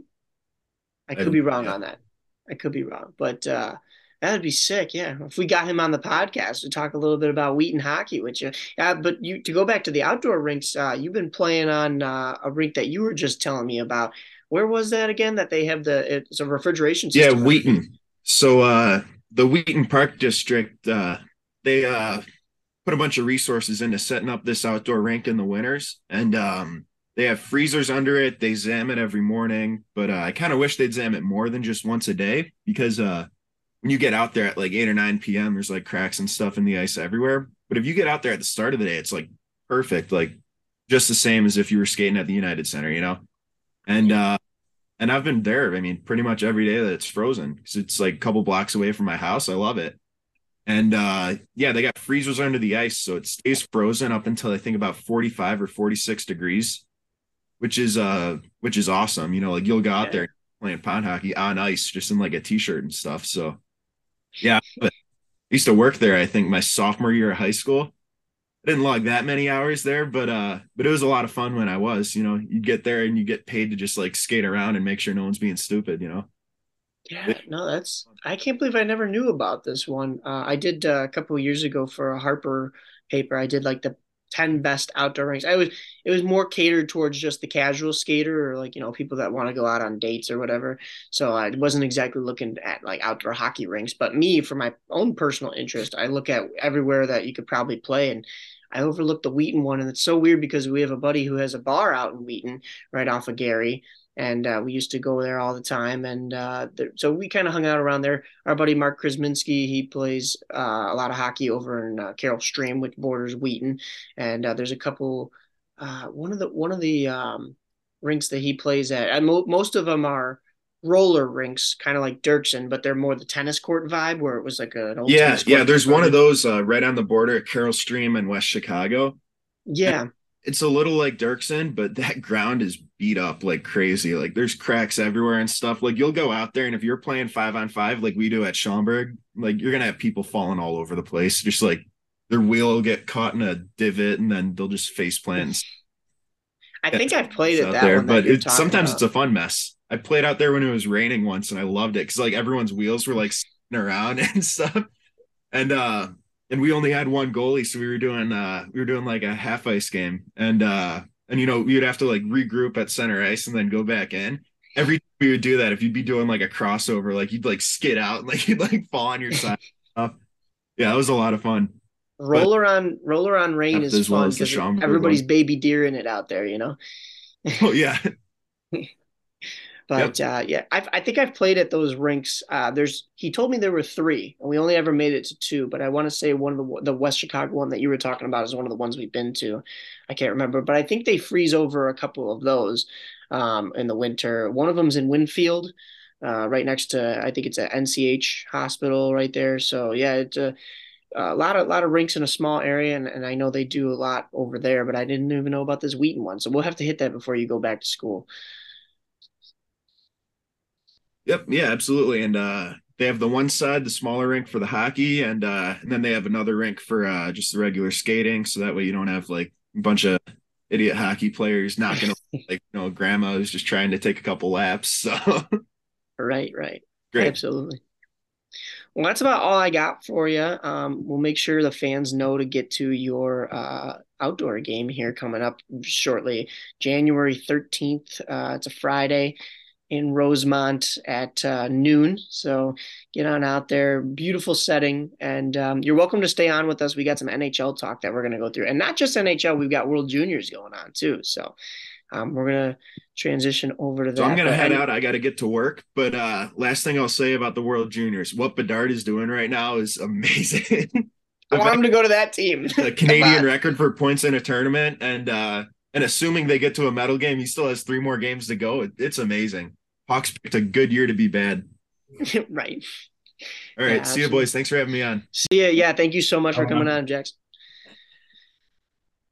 I I could have be no wrong idea. on that. I could be wrong, but uh, that would be sick. Yeah, if we got him on the podcast to talk a little bit about Wheaton hockey with you. Uh, but you to go back to the outdoor rinks, uh, you've been playing on uh, a rink that you were just telling me about. Where was that again? That they have the it's a refrigeration Yeah, system. Wheaton. So uh the Wheaton Park District, uh they uh put a bunch of resources into setting up this outdoor rink in the winters. And um they have freezers under it. They zam it every morning. But uh, I kind of wish they'd zam it more than just once a day because uh when you get out there at like eight or nine p m, there's like cracks and stuff in the ice everywhere. But if you get out there at the start of the day, it's like perfect, like just the same as if you were skating at the United Center, you know? And Yeah. uh and I've been there, I mean, pretty much every day that it's frozen because it's like a couple blocks away from my house. I love it. And uh yeah, they got freezers under the ice, so it stays frozen up until I think about forty-five or forty-six degrees, which is uh which is awesome. You know, like you'll go out Yeah. there playing pond hockey on ice just in like a t-shirt and stuff. So yeah, but I used to work there, I think my sophomore year of high school. I didn't log that many hours there, but uh but it was a lot of fun when I was, you know, you get there and you get paid to just like skate around and make sure no one's being stupid, you know. Yeah, no, that's I can't believe I never knew about this one. Uh, I did uh, a couple of years ago for a Harper paper. I did like the ten best outdoor rinks. I was it was more catered towards just the casual skater or like, you know, people that want to go out on dates or whatever. So I wasn't exactly looking at like outdoor hockey rinks, but me for my own personal interest, I look at everywhere that you could probably play and I overlooked the Wheaton one, and it's so weird because we have a buddy who has a bar out in Wheaton, right off of Gary, and uh, we used to go there all the time. And uh, there, so we kind of hung out around there. Our buddy Mark Krasminski, he plays uh, a lot of hockey over in uh, Carroll Stream, which borders Wheaton. And uh, there's a couple. Uh, one of the one of the um, rinks that he plays at, and mo- most of them are roller rinks, kind of like Dirksen, but they're more the tennis court vibe, where it was like a, an old Yeah, tennis yeah, court there's one of converted. those uh, right on the border at Carroll Stream and West Chicago. And Yeah, it's a little like Dirksen, but that ground is beat up like crazy. Like there's cracks everywhere and stuff. Like you'll go out there and if you're playing five on five like we do at Schaumburg, like you're gonna have people falling all over the place. Just like their wheel will get caught in a divot and then they'll just face plant I and think I've played it's at out that there. one that But you're it talking sometimes it's about. a fun mess. I played out there when it was raining once and I loved it because like everyone's wheels were like spinning around and stuff. And uh and we only had one goalie, so we were doing uh we were doing like a half ice game. And uh and you know, we would have to like regroup at center ice and then go back in. Every time we would do that, if you'd be doing like a crossover, like you'd like skid out and like you'd like fall on your side. Uh, yeah, it was a lot of fun. But Roller on Roller on Rain depth is as well fun as the because Schaumburg everybody's one. baby deer in it out there, you know. Oh yeah. Yep. But uh, yeah, I've, I think I've played at those rinks. Uh, there's he told me there were three, and we only ever made it to two. But I want to say one of the the West Chicago one that you were talking about is one of the ones we've been to. I can't remember, but I think they freeze over a couple of those um, in the winter. One of them's in Winfield, uh, right next to I think it's a N C H hospital right there. So yeah, it's a, a lot of lot of rinks in a small area, and, and I know they do a lot over there. But I didn't even know about this Wheaton one, so we'll have to hit that before you go back to school. Yep, yeah, absolutely. And uh they have the one side, the smaller rink for the hockey, and uh and then they have another rink for uh just the regular skating. So that way you don't have like a bunch of idiot hockey players knocking over, like you know, grandma who's just trying to take a couple laps. So Right, right. great. Absolutely. Well, that's about all I got for you. Um, we'll make sure the fans know to get to your uh, outdoor game here coming up shortly, January thirteenth. Uh, it's a Friday in Rosemont at uh, noon. So get on out there. Beautiful setting. And um, you're welcome to stay on with us. We got some N H L talk that we're going to go through. And not just N H L, we've got World Juniors going on too. So um, we're going to transition over to So I'm that. gonna But head any, out. I gotta get to work. But uh last thing I'll say about the World Juniors, what Bedard is doing right now is amazing. I The want fact him to go to that team. the Come Canadian on. record for points in a tournament and uh and assuming they get to a medal game, he still has three more games to go. It, it's amazing. Hawks picked a good year to be bad. Right. All Yeah, right. See you absolutely. boys. Thanks for having me on. See ya. Yeah, thank you so much for coming on, Jax.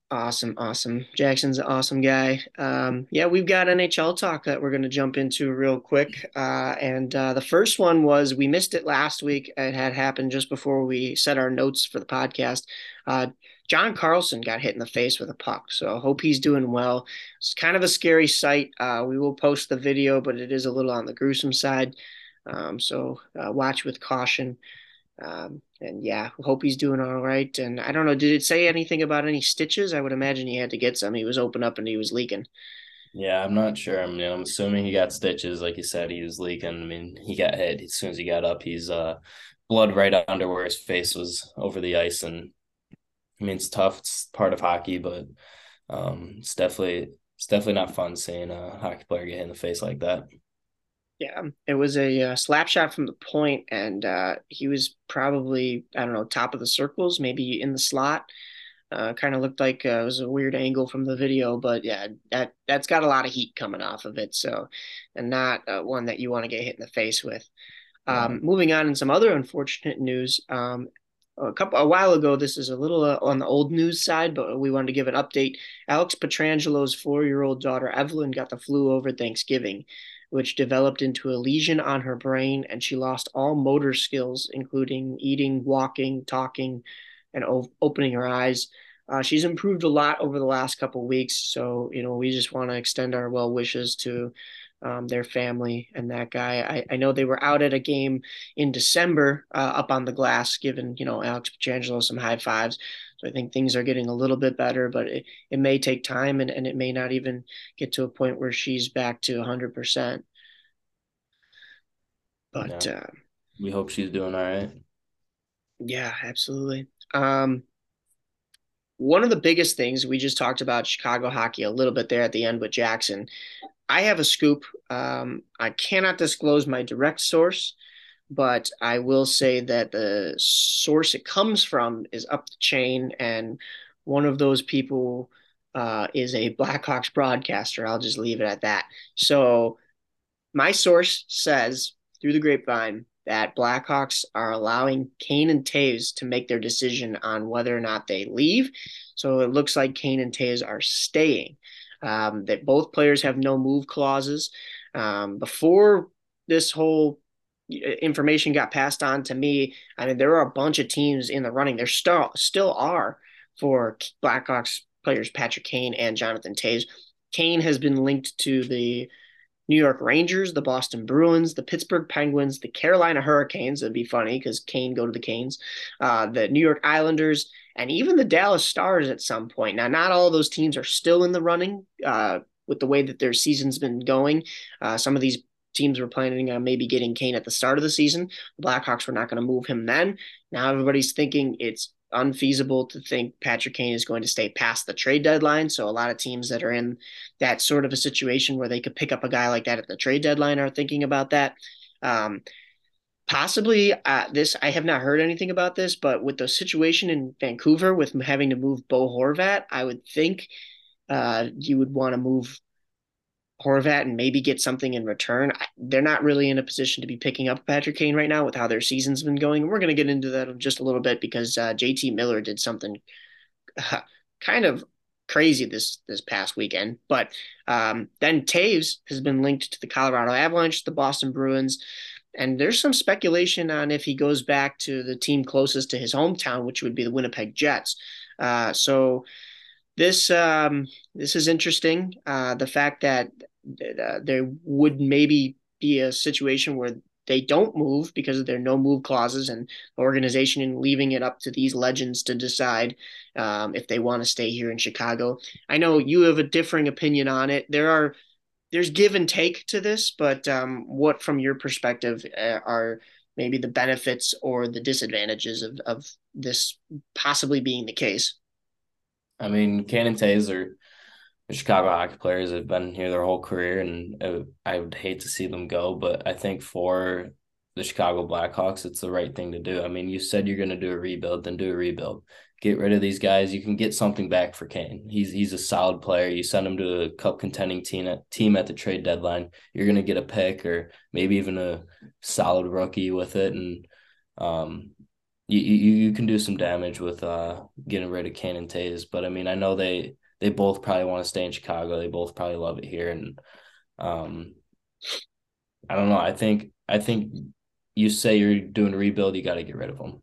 Awesome, awesome. Jackson's an awesome guy. Um, yeah, we've got N H L talk that we're going to jump into real quick. Uh, and uh, the first one was we missed it last week. It had happened just before we set our notes for the podcast. Uh, John Carlson got hit in the face with a puck, so I hope he's doing well. It's kind of a scary sight. Uh, we will post the video, but it is a little on the gruesome side. Um, so uh, watch with caution. Um, and yeah, hope he's doing all right. And I don't know, did it say anything about any stitches? I would imagine he had to get some. He was open up and he was leaking. Yeah, I'm not sure. I mean, I'm assuming he got stitches. Like you said, he was leaking. I mean, he got hit as soon as he got up. He's uh blood right under where his face was over the ice. And I mean, it's tough. It's part of hockey, but um, it's definitely it's definitely not fun seeing a hockey player get hit in the face like that. Yeah, it was a uh, slap shot from the point, and uh, he was probably, I don't know, top of the circles, maybe in the slot. Uh, kind of looked like uh, it was a weird angle from the video, but yeah, that that's got a lot of heat coming off of it. So, and not uh, one that you want to get hit in the face with. Um, No, moving on in some other unfortunate news, um, a couple a while ago, this is a little uh, on the old news side, but we wanted to give an update. Alex Petrangelo's four-year-old daughter Evelyn got the flu over Thanksgiving, which developed into a lesion on her brain, and she lost all motor skills, including eating, walking, talking, and o- opening her eyes. Uh, she's improved a lot over the last couple of weeks, so you know we just want to extend our well wishes to um, their family and that guy. I, I know they were out at a game in December uh, up on the glass, giving, you know, Alex Petrangelo some high fives. So I think things are getting a little bit better, but it, it may take time and, and it may not even get to a point where she's back to one hundred percent. But no. uh, We hope she's doing all right. yeah, absolutely. Um, one of the biggest things we just talked about Chicago hockey a little bit there at the end with Jackson. I have a scoop. Um, I cannot disclose my direct source, but I will say that the source it comes from is up the chain, and one of those people uh, is a Blackhawks broadcaster. I'll just leave it at that. So my source says through the grapevine that Blackhawks are allowing Kane and Toews to make their decision on whether or not they leave. So it looks like Kane and Toews are staying. Um, that both players have no move clauses. Um, before this whole information got passed on to me, I mean, there are a bunch of teams in the running. There still still are for Blackhawks players Patrick Kane and Jonathan Toews. Kane has been linked to the New York Rangers, the Boston Bruins, the Pittsburgh Penguins, the Carolina Hurricanes. It'd be funny because Kane go to the Canes, uh, the New York Islanders, and even the Dallas Stars at some point. Now, not all of those teams are still in the running uh, with the way that their season's been going. Uh, some of these teams were planning on maybe getting Kane at the start of the season. The Blackhawks were not going to move him then. Now everybody's thinking it's unfeasible to think Patrick Kane is going to stay past the trade deadline. So a lot of teams that are in that sort of a situation where they could pick up a guy like that at the trade deadline are thinking about that. Um, possibly uh, this, I have not heard anything about this, but with the situation in Vancouver with having to move Bo Horvat, I would think uh, you would want to move Horvat and maybe get something in return. They're not really in a position to be picking up Patrick Kane right now with how their season's been going. We're going to get into that in just a little bit because uh, J T Miller did something uh, kind of crazy this this past weekend. But um, then Toews has been linked to the Colorado Avalanche, the Boston Bruins, and there's some speculation on if he goes back to the team closest to his hometown, which would be the Winnipeg Jets. Uh, so this um, this is interesting. Uh, the fact that uh, there would maybe be a situation where they don't move because there are no move clauses, and the organization and leaving it up to these legends to decide um, if they want to stay here in Chicago. I know you have a differing opinion on it. There are there's give and take to this, but um, what from your perspective uh, are maybe the benefits or the disadvantages of of this possibly being the case? I mean, Kane and Toews are the Chicago hockey players have been here their whole career, and uh, I would hate to see them go. But I think for the Chicago Blackhawks, it's the right thing to do. I mean, you said you're going to do a rebuild, then do a rebuild. Get rid of these guys. You can get something back for Kane. He's he's a solid player. You send him to a cup contending team at, team at the trade deadline. You're going to get a pick or maybe even a solid rookie with it. And um, you you, you can do some damage with uh getting rid of Kane and Tays, but I mean I know they they both probably want to stay in Chicago. They both probably love it here, and um I don't know. I think I think you say you're doing a rebuild, you got to get rid of them.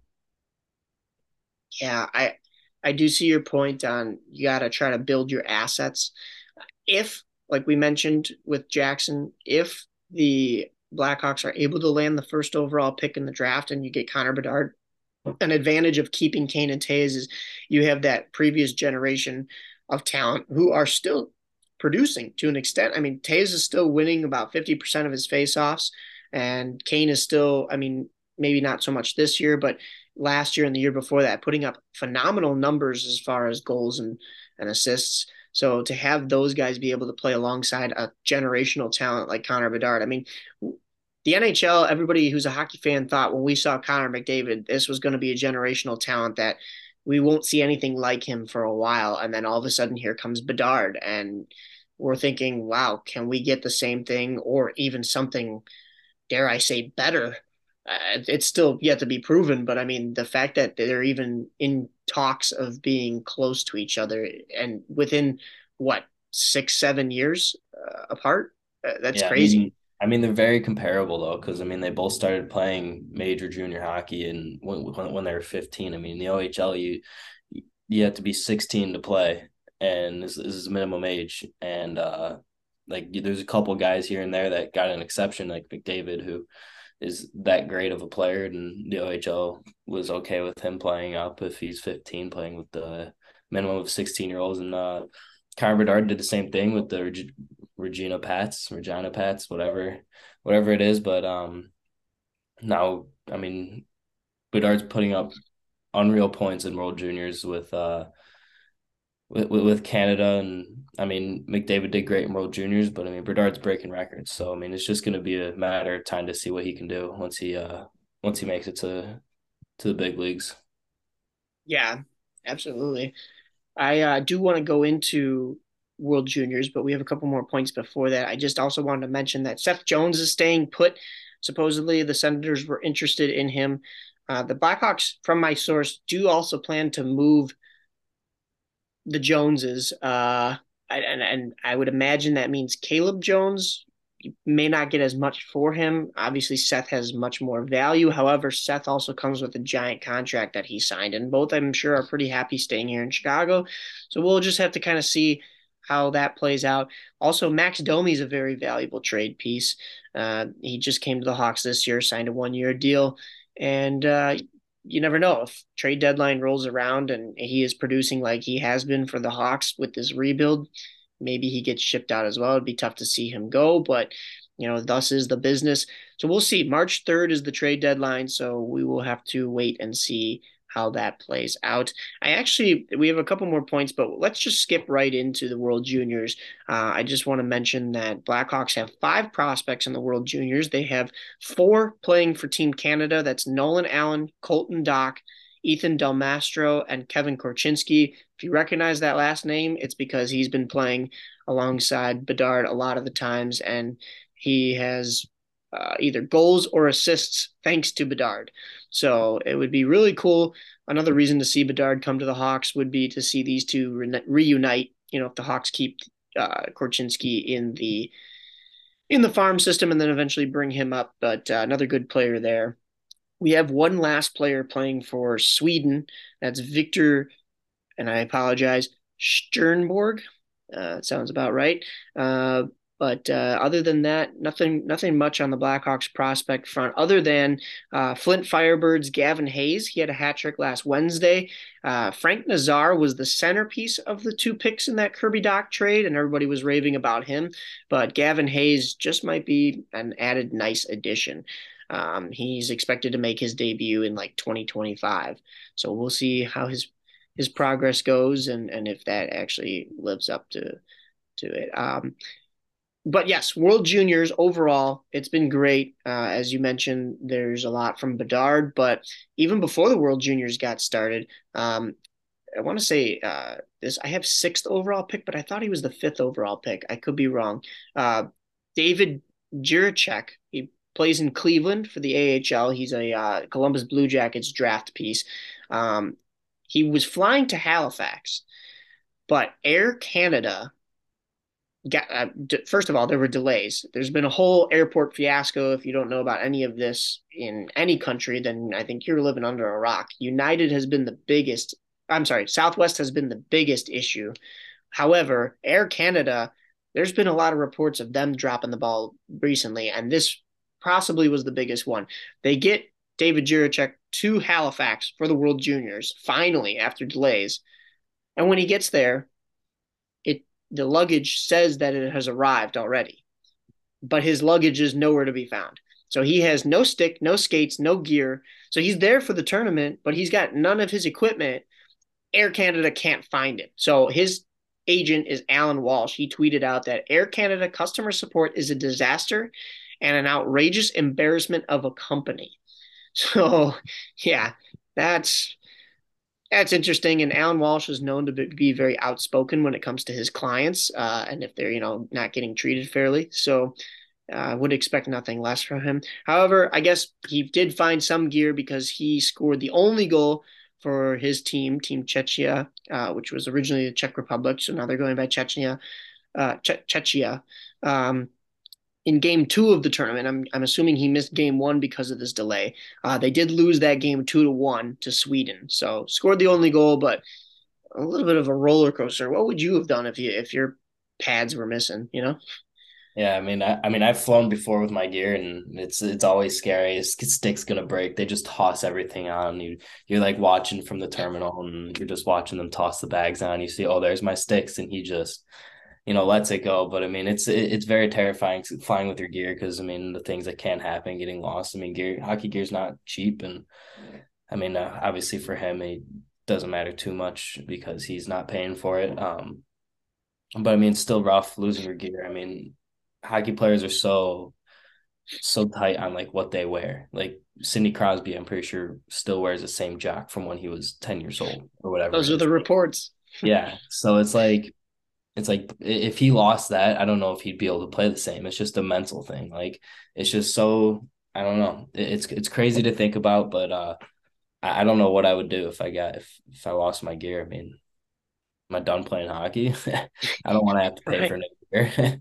Yeah, I I do see your point on you got to try to build your assets. If, like we mentioned with Jackson, if the Blackhawks are able to land the first overall pick in the draft and you get Connor Bedard, an advantage of keeping Kane and Tays is you have that previous generation of talent who are still producing to an extent. I mean, Tays is still winning about fifty percent of his faceoffs, and Kane is still, I mean, maybe not so much this year, but last year and the year before that, putting up phenomenal numbers as far as goals and, and assists. So to have those guys be able to play alongside a generational talent like Connor Bedard, I mean, the N H L, everybody who's a hockey fan thought when we saw Connor McDavid, this was going to be a generational talent that we won't see anything like him for a while. And then all of a sudden, here comes Bedard. And we're thinking, wow, can we get the same thing or even something, dare I say, better? Uh, it's still yet to be proven, but I mean, the fact that they're even in talks of being close to each other and within what, six, seven years uh, apart, uh, that's Yeah, I crazy. mean, I mean they're very comparable though, because I mean they both started playing major junior hockey and when, when when they were fifteen. I mean, the O H L you you have to be sixteen to play, and this, this is minimum age. And uh, like there's a couple guys here and there that got an exception, like McDavid, who is that great of a player, and the O H L was okay with him playing up if he's fifteen, playing with the minimum of sixteen year olds. And uh, Connor Bedard did the same thing with the Reg- Regina Pats, Regina Pats, whatever, whatever it is. But um, now, I mean, Bedard's putting up unreal points in World Juniors with uh with, with Canada, and I mean McDavid did great in World Juniors, but I mean Bedard's breaking records, so I mean it's just going to be a matter of time to see what he can do once he uh once he makes it to to the big leagues. Yeah, absolutely. I uh, do want to go into World Juniors, but we have a couple more points before that. I just also wanted to mention that Seth Jones is staying put. Supposedly, the Senators were interested in him. Uh, the Blackhawks, from my source, do also plan to move the Joneses. Uh, and, and I would imagine that means Caleb Jones. You may not get as much for him. Obviously, Seth has much more value. However, Seth also comes with a giant contract that he signed, and both I'm sure are pretty happy staying here in Chicago. So we'll just have to kind of see how that plays out. Also, Max Domi is a very valuable trade piece. Uh, he just came to the Hawks this year, signed a one-year deal, and uh, you never know if trade deadline rolls around and he is producing like he has been for the Hawks with this rebuild. Maybe he gets shipped out as well. It'd be tough to see him go, but you know, thus is the business. So we'll see. March third is the trade deadline, so we will have to wait and see how that plays out. I actually, we have a couple more points, but let's just skip right into the World Juniors. Uh, I just want to mention that Blackhawks have five prospects in the World Juniors. They have four playing for Team Canada. That's Nolan Allen, Colton Dach, Ethan Del Mastro, and Kevin Korchinski. If you recognize that last name, it's because he's been playing alongside Bedard a lot of the times, and he has uh, either goals or assists thanks to Bedard. So it would be really cool. Another reason to see Bedard come to the Hawks would be to see these two re- reunite. You know, if the Hawks keep uh, Korchinski in the in the farm system and then eventually bring him up. But uh, another good player there. We have one last player playing for Sweden. That's Victor, and I apologize, Sternborg. Uh, it sounds about right. Uh, but uh, other than that, nothing, nothing much on the Blackhawks prospect front. Other than uh, Flint Firebirds, Gavin Hayes, he had a hat trick last Wednesday. Uh, Frank Nazar was the centerpiece of the two picks in that Kirby Dach trade, and everybody was raving about him. But Gavin Hayes just might be an added nice addition. Um, he's expected to make his debut in like twenty twenty-five. So we'll see how his his progress goes and and if that actually lives up to to it. Um, but yes, World Juniors overall, it's been great. Uh, as you mentioned, there's a lot from Bedard, but even before the World Juniors got started, um, I want to say uh, this. I have sixth overall pick, but I thought he was the fifth overall pick. I could be wrong. Uh, David Jiricek, he plays in Cleveland for the A H L. He's a uh, Columbus Blue Jackets draft piece. Um, he was flying to Halifax, but Air Canada got, uh, d- first of all, there were delays. There's been a whole airport fiasco. If you don't know about any of this in any country, then I think you're living under a rock. United has been the biggest, I'm sorry, Southwest has been the biggest issue. However, Air Canada, there's been a lot of reports of them dropping the ball recently, and this possibly was the biggest one. They get David Jiricek to Halifax for the World Juniors, finally, after delays. And when he gets there, it the luggage says that it has arrived already, but his luggage is nowhere to be found. So he has no stick, no skates, no gear. So he's there for the tournament, but he's got none of his equipment. Air Canada can't find it. So his agent is Alan Walsh. He tweeted out that Air Canada customer support is a disaster and an outrageous embarrassment of a company. So, yeah, that's that's interesting. And Alan Walsh is known to be very outspoken when it comes to his clients, uh, and if they're you know not getting treated fairly. So, I uh, would expect nothing less from him. However, I guess he did find some gear because he scored the only goal for his team, Team Czechia, uh, which was originally the Czech Republic. So now they're going by Chechnya, uh, che- Czechia. Um, in game two of the tournament, I'm I'm assuming he missed game one because of this delay. Uh, they did lose that game two to one to Sweden. So scored the only goal, but a little bit of a roller coaster. What would you have done if you if your pads were missing? You know? Yeah, I mean, I, I mean, I've flown before with my gear, and it's it's always scary. It's, stick's gonna break. They just toss everything on you. You're like watching from the terminal, and you're just watching them toss the bags on. You see, oh, there's my sticks, and he just, you know, lets it go. But I mean, it's it's very terrifying flying with your gear because I mean, the things that can happen, getting lost. I mean, gear hockey gear is not cheap, and I mean, uh, obviously for him, it doesn't matter too much because he's not paying for it. Um, but I mean, it's still rough losing your gear. I mean, hockey players are so so tight on like what they wear. Like Sidney Crosby, I'm pretty sure still wears the same jock from when he was ten years old or whatever. Those are the reports. Yeah. So it's like it's like if he lost that, I don't know if he'd be able to play the same. It's just a mental thing. Like it's just so I don't know. It's it's crazy to think about, but uh I, I don't know what I would do if I got if if I lost my gear. I mean, am I done playing hockey? I don't want to have to pay Right. for new gear.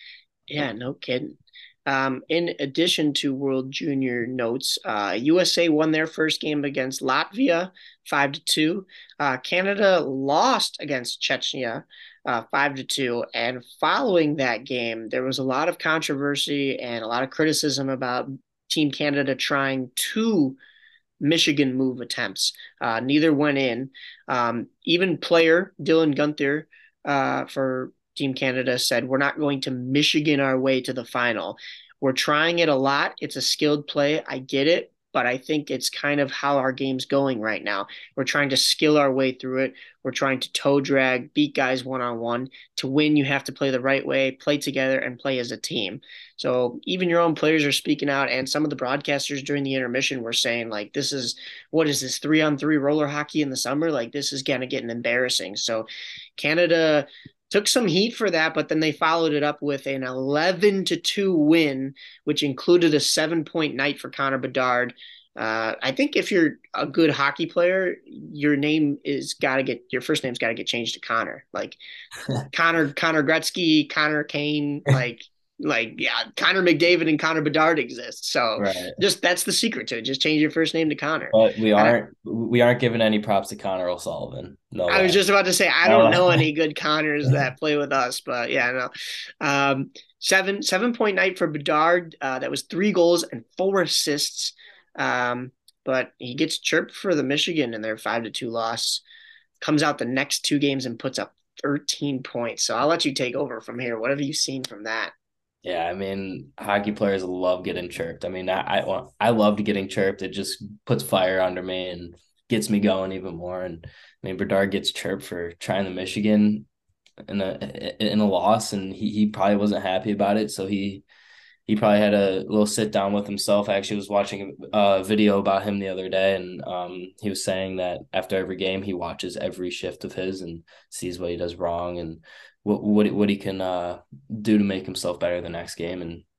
Yeah, no kidding. Um, in addition to World Junior notes, uh, U S A won their first game against Latvia five to two. Uh, Canada lost against Chechnya uh, five to two. And following that game, there was a lot of controversy and a lot of criticism about Team Canada trying two Michigan move attempts. Uh, neither went in. Um, even player Dylan Gunther uh, for Team Canada said, "We're not going to Michigan our way to the final. We're trying it a lot. It's a skilled play. I get it, but I think it's kind of how our game's going right now. We're trying to skill our way through it. We're trying to toe drag, beat guys one on one. To win, you have to play the right way, play together, and play as a team." So even your own players are speaking out, and some of the broadcasters during the intermission were saying, like, this is what is this three on three roller hockey in the summer? Like, this is gonna get embarrassing. So Canada took some heat for that, but then they followed it up with an eleven to two win, which included a seven point night for Connor Bedard. Uh, I think if you're a good hockey player, your name is got to get your first name's got to get changed to Connor. Like Connor, Connor Gretzky, Connor Kane, like like yeah, Connor McDavid and Connor Bedard exist. So Right. just that's the secret to it. Just change your first name to Connor. But we And I, aren't we aren't giving any props to Connor O'Sullivan. No I was way. just about to say I No don't know way. any good Connors that play with us, but yeah, no. Um, seven seven point night for Bedard. Uh, that was three goals and four assists. Um, but he gets chirped for the Michigan in their five to two loss. Comes out the next two games and puts up thirteen points. So I'll let you take over from here. What have you seen from that? Yeah, I mean, hockey players love getting chirped. I mean, I I, want- I loved getting chirped. It just puts fire under me and gets me going even more. And I mean, Bedard gets chirped for trying the Michigan in a in a loss, and he, he probably wasn't happy about it. So he he probably had a little sit down with himself. I actually was watching a video about him the other day, and um, he was saying that after every game, he watches every shift of his and sees what he does wrong and what what what he can uh, do to make himself better the next game. And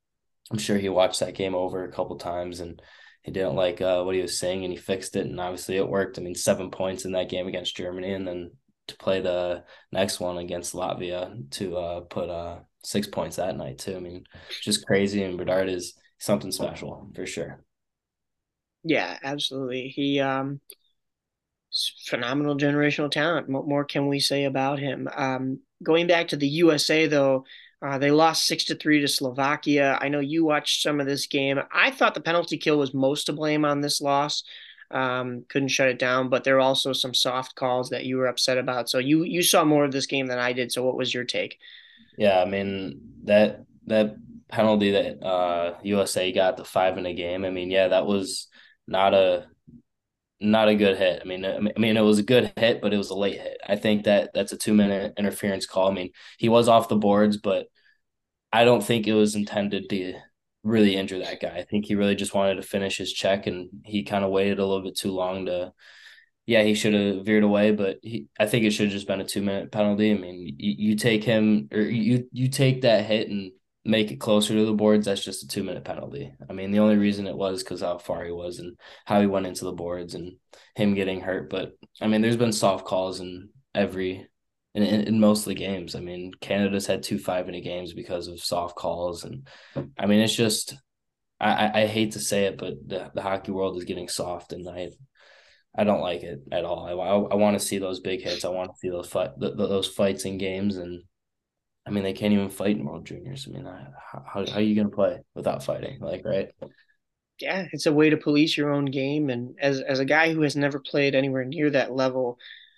I'm sure he watched that game over a couple times and he didn't like uh, what he was saying and he fixed it and obviously it worked. I mean, seven points in that game against Germany and then to play the next one against Latvia to uh, put uh, six points that night too. I mean, just crazy. And Bedard is something special for sure. Yeah, absolutely. He um phenomenal generational talent. What more can we say about him? Um, going back to the U S A though, uh, they lost six to three to Slovakia. I know you watched some of this game. I thought the penalty kill was most to blame on this loss. Um, couldn't shut it down, but there were also some soft calls that you were upset about. So you you saw more of this game than I did. So what was your take? Yeah, I mean that that penalty that uh, U S A got the five in a game. I mean, yeah, that was not a not a good hit. I mean, I mean, it was a good hit, but it was a late hit. I think that that's a two minute interference call. I mean, he was off the boards, but I don't think it was intended to really injure that guy. I think he really just wanted to finish his check, and he kind of waited a little bit too long to. Yeah, he should have veered away, but he, I think it should have just been a two minute penalty. I mean, you, you take him or you you take that hit and make it closer to the boards. That's just a two minute penalty. I mean, the only reason it was because how far he was and how he went into the boards and him getting hurt. But I mean, there's been soft calls in every in, in, in most of the games. I mean, Canada's had two five in a games because of soft calls, and I mean, it's just I I hate to say it, but the the hockey world is getting soft, and I I don't like it at all. I, I, I want to see those big hits. I want to see those fight the, the, those fights in games, and I mean they can't even fight in World Juniors. I mean, I, how how are you gonna play without fighting? Like, right? Yeah, it's a way to police your own game. And as as a guy who has never played anywhere near that level,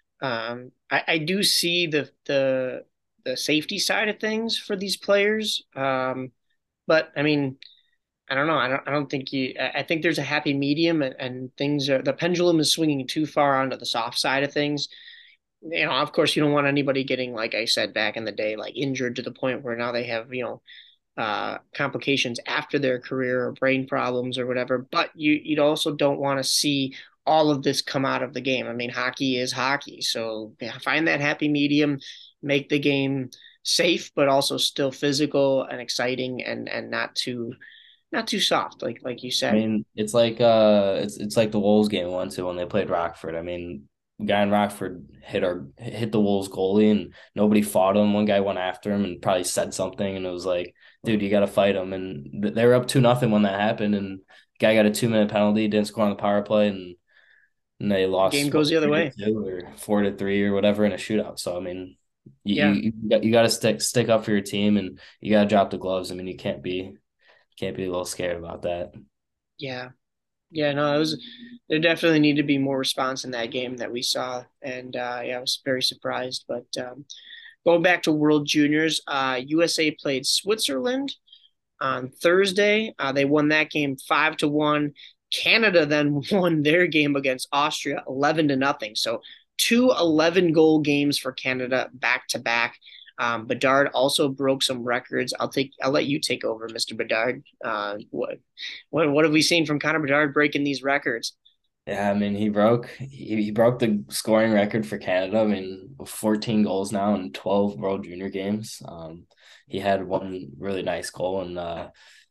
um, I, I do see the the the safety side of things for these players. Um, but I mean, I don't know. I don't. I don't think you. I think there's a happy medium, and, and things are. The pendulum is swinging too far onto the soft side of things. You know, of course, you don't want anybody getting, like I said back in the day, like injured to the point where now they have, you know, uh, complications after their career or brain problems or whatever. But you you also don't want to see all of this come out of the game. I mean, hockey is hockey, so yeah, find that happy medium, make the game safe, but also still physical and exciting, and and not too not too soft, like like you I said. mean, it's like uh, it's it's like the Wolves game once when they played Rockford. I mean, guy in Rockford hit our hit the Wolves goalie and nobody fought him. One guy went after him and probably said something, and it was like, dude, you got to fight him. And they were up two nothing when that happened, and guy got a two minute penalty, didn't score on the power play, and and they Game lost what goes the other three to way. two or four to three or whatever in a shootout. So I mean, you Yeah, you you got, you got to stick stick up for your team and you got to drop the gloves. I mean, you can't be can't be a little scared about that. yeah, yeah. No, it was. There definitely needed to be more response in that game that we saw, and uh, yeah, I was very surprised. But um, going back to World Juniors, uh, U S A played Switzerland on Thursday. Uh, they won that game five to one. Canada then won their game against Austria eleven to nothing. So two eleven goal games for Canada back to back. Um, Bedard also broke some records. I'll take. I'll let you take over, Mister Bedard. Uh, what, what, what have we seen from Connor Bedard breaking these records? Yeah, I mean, he broke he, he broke the scoring record for Canada. I mean, fourteen goals now in twelve World Junior games. Um, he had one really nice goal and uh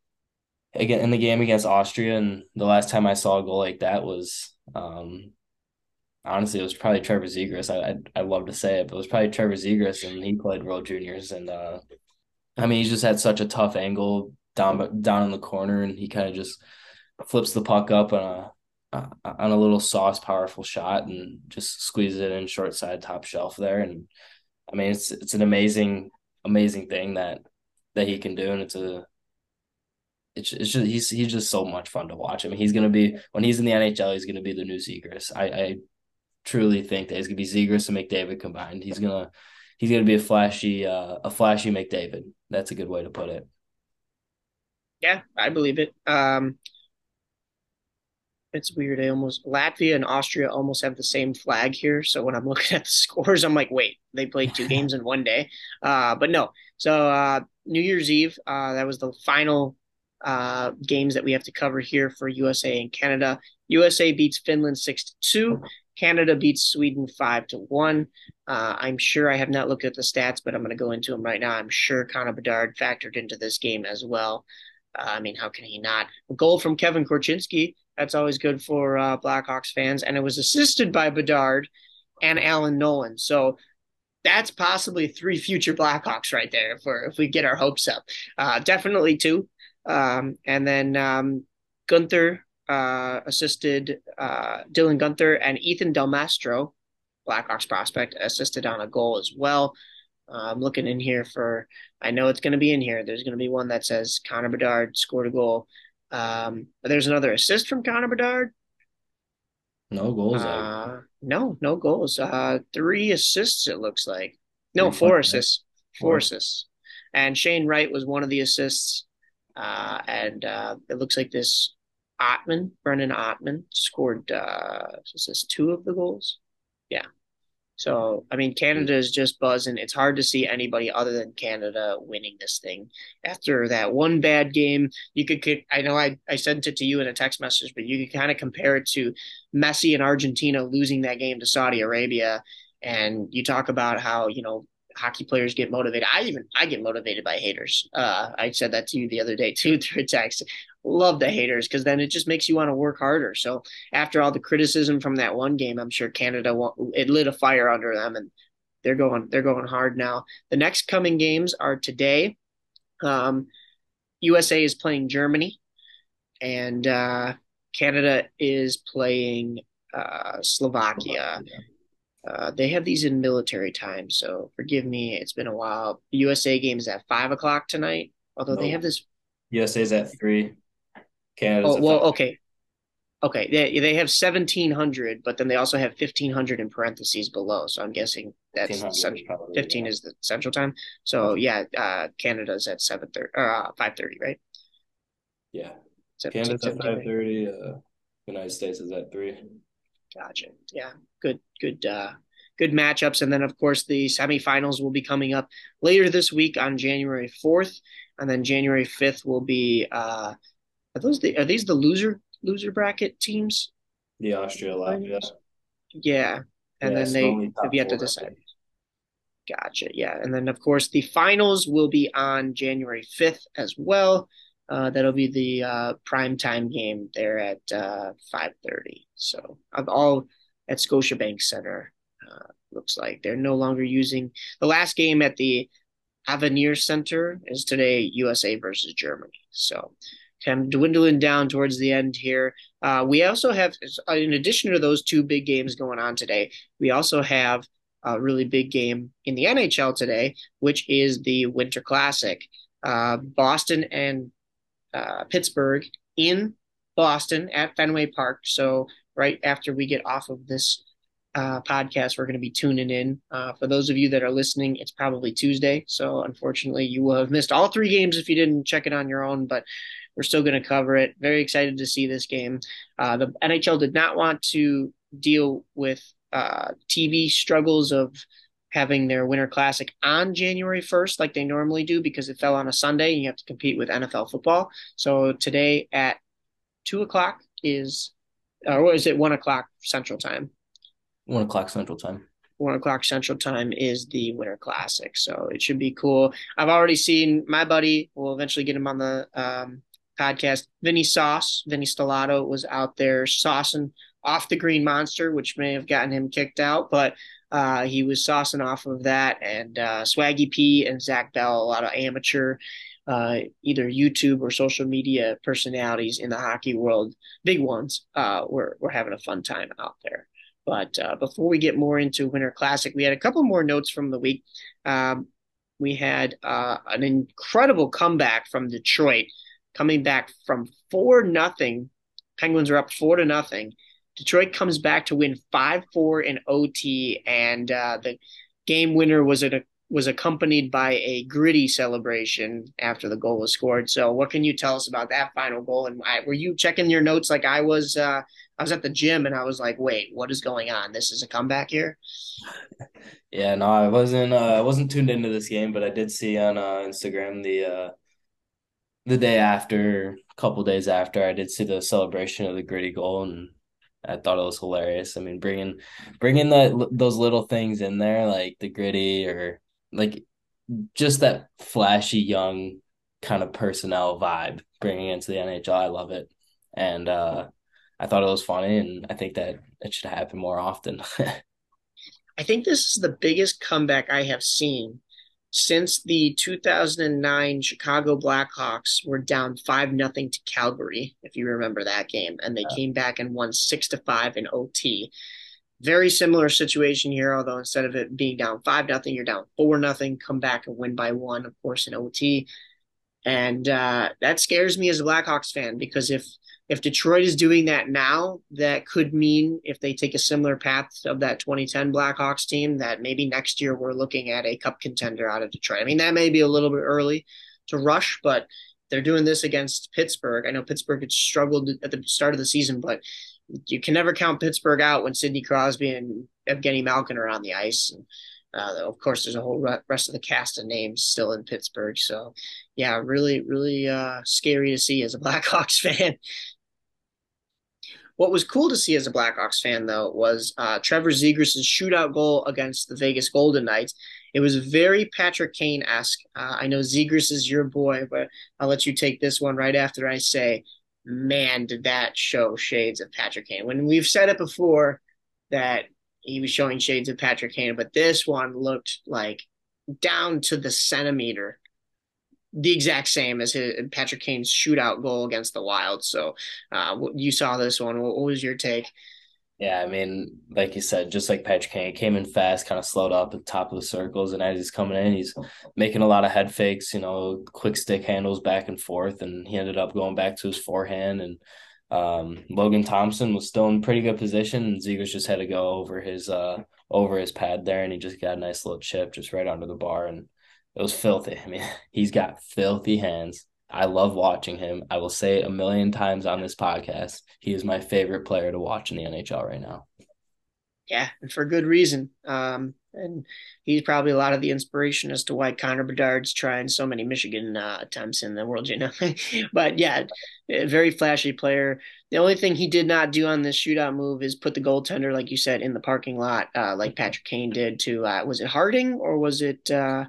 again in the game against Austria. And the last time I saw a goal like that was um honestly it was probably Trevor Zegras. I I I love to say it, but it was probably Trevor Zegras, and he played World Juniors. And uh, I mean, he just had such a tough angle down down in the corner, and he kind of just flips the puck up on a on a little sauce, powerful shot, and just squeezes it in short side top shelf there. And I mean, it's it's an amazing amazing thing that that he can do, and it's a it's it's just he's he's just so much fun to watch. I mean, he's gonna be when he's in the N H L, he's gonna be the new Zegras. I I truly think that he's gonna be Zegras and McDavid combined. He's gonna he's gonna be a flashy uh, a flashy McDavid. That's a good way to put it. Yeah, I believe it. Um, it's weird. I almost Latvia and Austria almost have the same flag here. So when I'm looking at the scores, I'm like, wait, they played two games in one day. Uh, but no. So uh, New Year's Eve, uh, that was the final uh, games that we have to cover here for U S A and Canada. U S A beats Finland six to two. Canada beats Sweden five to one. Uh, I'm sure I have not looked at the stats, but I'm going to go into them right now. I'm sure Connor Bedard factored into this game as well. Uh, I mean, how can he not? A goal from Kevin Korchinski. That's always good for uh, Blackhawks fans. And it was assisted by Bedard and Alan Nolan. So that's possibly three future Blackhawks right there if, we're, if we get our hopes up. Uh, definitely two. Um, and then um, Gunther uh, assisted uh, Dylan Gunther and Ethan Del Mastro, Blackhawks prospect, assisted on a goal as well. Uh, I'm looking in here for, I know it's going to be in here. There's going to be one that says Connor Bedard scored a goal. Um, but there's another assist from Connor Bedard. No goals. Uh, no, no goals. Uh, three assists, it looks like. No, Three four points, right? assists. Four Four. assists. And Shane Wright was one of the assists. Uh, and uh, it looks like this Ottman, Brendan Ottman, scored uh, is this two of the goals? Yeah. So, I mean, Canada is just buzzing. It's hard to see anybody other than Canada winning this thing. After that one bad game, you could, I know I, I sent it to you in a text message, but you could kind of compare it to Messi and Argentina losing that game to Saudi Arabia. And you talk about how, you know, hockey players get motivated. I even, I get motivated by haters. Uh, I said that to you the other day too through text. Love the haters because then it just makes you want to work harder. So after all the criticism from that one game, I'm sure Canada it lit a fire under them, and they're going they're going hard now. The next coming games are today. Um, U S A is playing Germany, and uh, Canada is playing uh, Slovakia. Uh, they have these in military time, so forgive me. It's been a while. The U S A game is at five o'clock tonight, although they Nope. have this. U S A's at three. Canada's Oh at well, five. okay. Okay, they they have seventeen hundred, but then they also have fifteen hundred in parentheses below. So I'm guessing that's fifteen hundred is fifteen yeah. is the central time. So yeah, uh, Canada's at seven thirty or uh, five thirty, right? Yeah. seventeen, Canada's at seventeen, five right? thirty. Uh, United States is at three. Gotcha. Yeah, good, good, uh, good matchups. And then of course the semifinals will be coming up later this week on January fourth, and then January fifth will be. Uh, are those the are these the loser loser bracket teams? The Austria, Latvia. Yeah, and Yeah, then so they only have top yet to four. decide. Gotcha. Yeah. And then, of course, the finals will be on January fifth as well. Uh, that'll be the uh, prime time game there at uh, five thirty. So, of all at Scotiabank Center, uh, looks like they're no longer using the last game at the Avenir Center is today U S A versus Germany. So, kind of dwindling down towards the end here. Uh, we also have, in addition to those two big games going on today, we also have a really big game in the N H L today, which is the Winter Classic. Uh, Boston and uh, Pittsburgh in Boston at Fenway Park. So right after we get off of this uh, podcast, we're going to be tuning in. Uh, for those of you that are listening, it's probably Tuesday. So unfortunately, you will have missed all three games if you didn't check it on your own, but we're still going to cover it. Very excited to see this game. Uh, the N H L did not want to deal with uh, T V struggles of having their Winter Classic on January first, like they normally do, because it fell on a Sunday and you have to compete with N F L football. So today at two o'clock is, or is it one o'clock Central Time? One o'clock Central Time. One o'clock Central Time is the Winter Classic. So it should be cool. I've already seen my buddy, we'll eventually get him on the um, podcast. Vinny Sauce, Vinny Stellato was out there saucing off the Green Monster, which may have gotten him kicked out, but uh, he was saucing off of that. And uh, Swaggy P and Zach Bell, a lot of amateur, uh, either YouTube or social media personalities in the hockey world, big ones. Uh, we're we're having a fun time out there. But uh, before we get more into Winter Classic, we had a couple more notes from the week. Um, we had uh, an incredible comeback from Detroit, coming back from four nothing. Penguins are up four to nothing. Detroit comes back to win five four in O T, and uh, the game winner was a was accompanied by a gritty celebration after the goal was scored. So, what can you tell us about that final goal? And I, were you checking your notes like I was? Uh, I was at the gym, and I was like, "Wait, what is going on? This is a comeback here." Yeah, no, I wasn't. Uh, I wasn't tuned into this game, but I did see on uh, Instagram the uh, the day after, a couple days after, I did see the celebration of the gritty goal, and I thought it was hilarious. I mean, bringing bringing that those little things in there, like the gritty or like just that flashy young kind of personnel vibe bringing into the N H L. I love it. And uh, I thought it was funny, and I think that it should happen more often. I think this is the biggest comeback I have seen since the two thousand nine Chicago Blackhawks were down five nothing to Calgary, if you remember that game, and they came back and won six to five in O T. Very similar situation here, although instead of it being down five nothing, you're down four nothing, come back and win by one, of course, in O T. And uh, that scares me as a Blackhawks fan, because if if Detroit is doing that now, that could mean, if they take a similar path of that twenty ten Blackhawks team, that maybe next year we're looking at a cup contender out of Detroit. I mean, that may be a little bit early to rush, but they're doing this against Pittsburgh. I know Pittsburgh had struggled at the start of the season, but you can never count Pittsburgh out when Sidney Crosby and Evgeny Malkin are on the ice. And uh, of course, there's a whole rest of the cast of names still in Pittsburgh. So, yeah, really, really uh, scary to see as a Blackhawks fan. What was cool to see as a Blackhawks fan, though, was uh, Trevor Zegras' shootout goal against the Vegas Golden Knights. It was very Patrick Kane-esque. Uh, I know Zegras is your boy, but I'll let you take this one right after I say, man, did that show shades of Patrick Kane. When we've said it before that he was showing shades of Patrick Kane, but this one looked like down to the centimeter the exact same as his, Patrick Kane's shootout goal against the Wild. So uh, you saw this one. What, what was your take? Yeah, I mean, like you said, just like Patrick Kane, came in fast, kind of slowed up at the top of the circles, and as he's coming in, he's making a lot of head fakes, you know, quick stick handles back and forth, and he ended up going back to his forehand, and um, Logan Thompson was still in pretty good position, and Zegras just had to go over his uh over his pad there, and he just got a nice little chip just right under the bar, and it was filthy. I mean, he's got filthy hands. I love watching him. I will say it a million times on this podcast. He is my favorite player to watch in the N H L right now. Yeah, and for good reason. Um, and he's probably a lot of the inspiration as to why Connor Bedard's trying so many Michigan uh, attempts in the World Junior. But yeah, a very flashy player. The only thing he did not do on this shootout move is put the goaltender, like you said, in the parking lot, uh, like Patrick Kane did to, uh, was it Harding or was it, uh,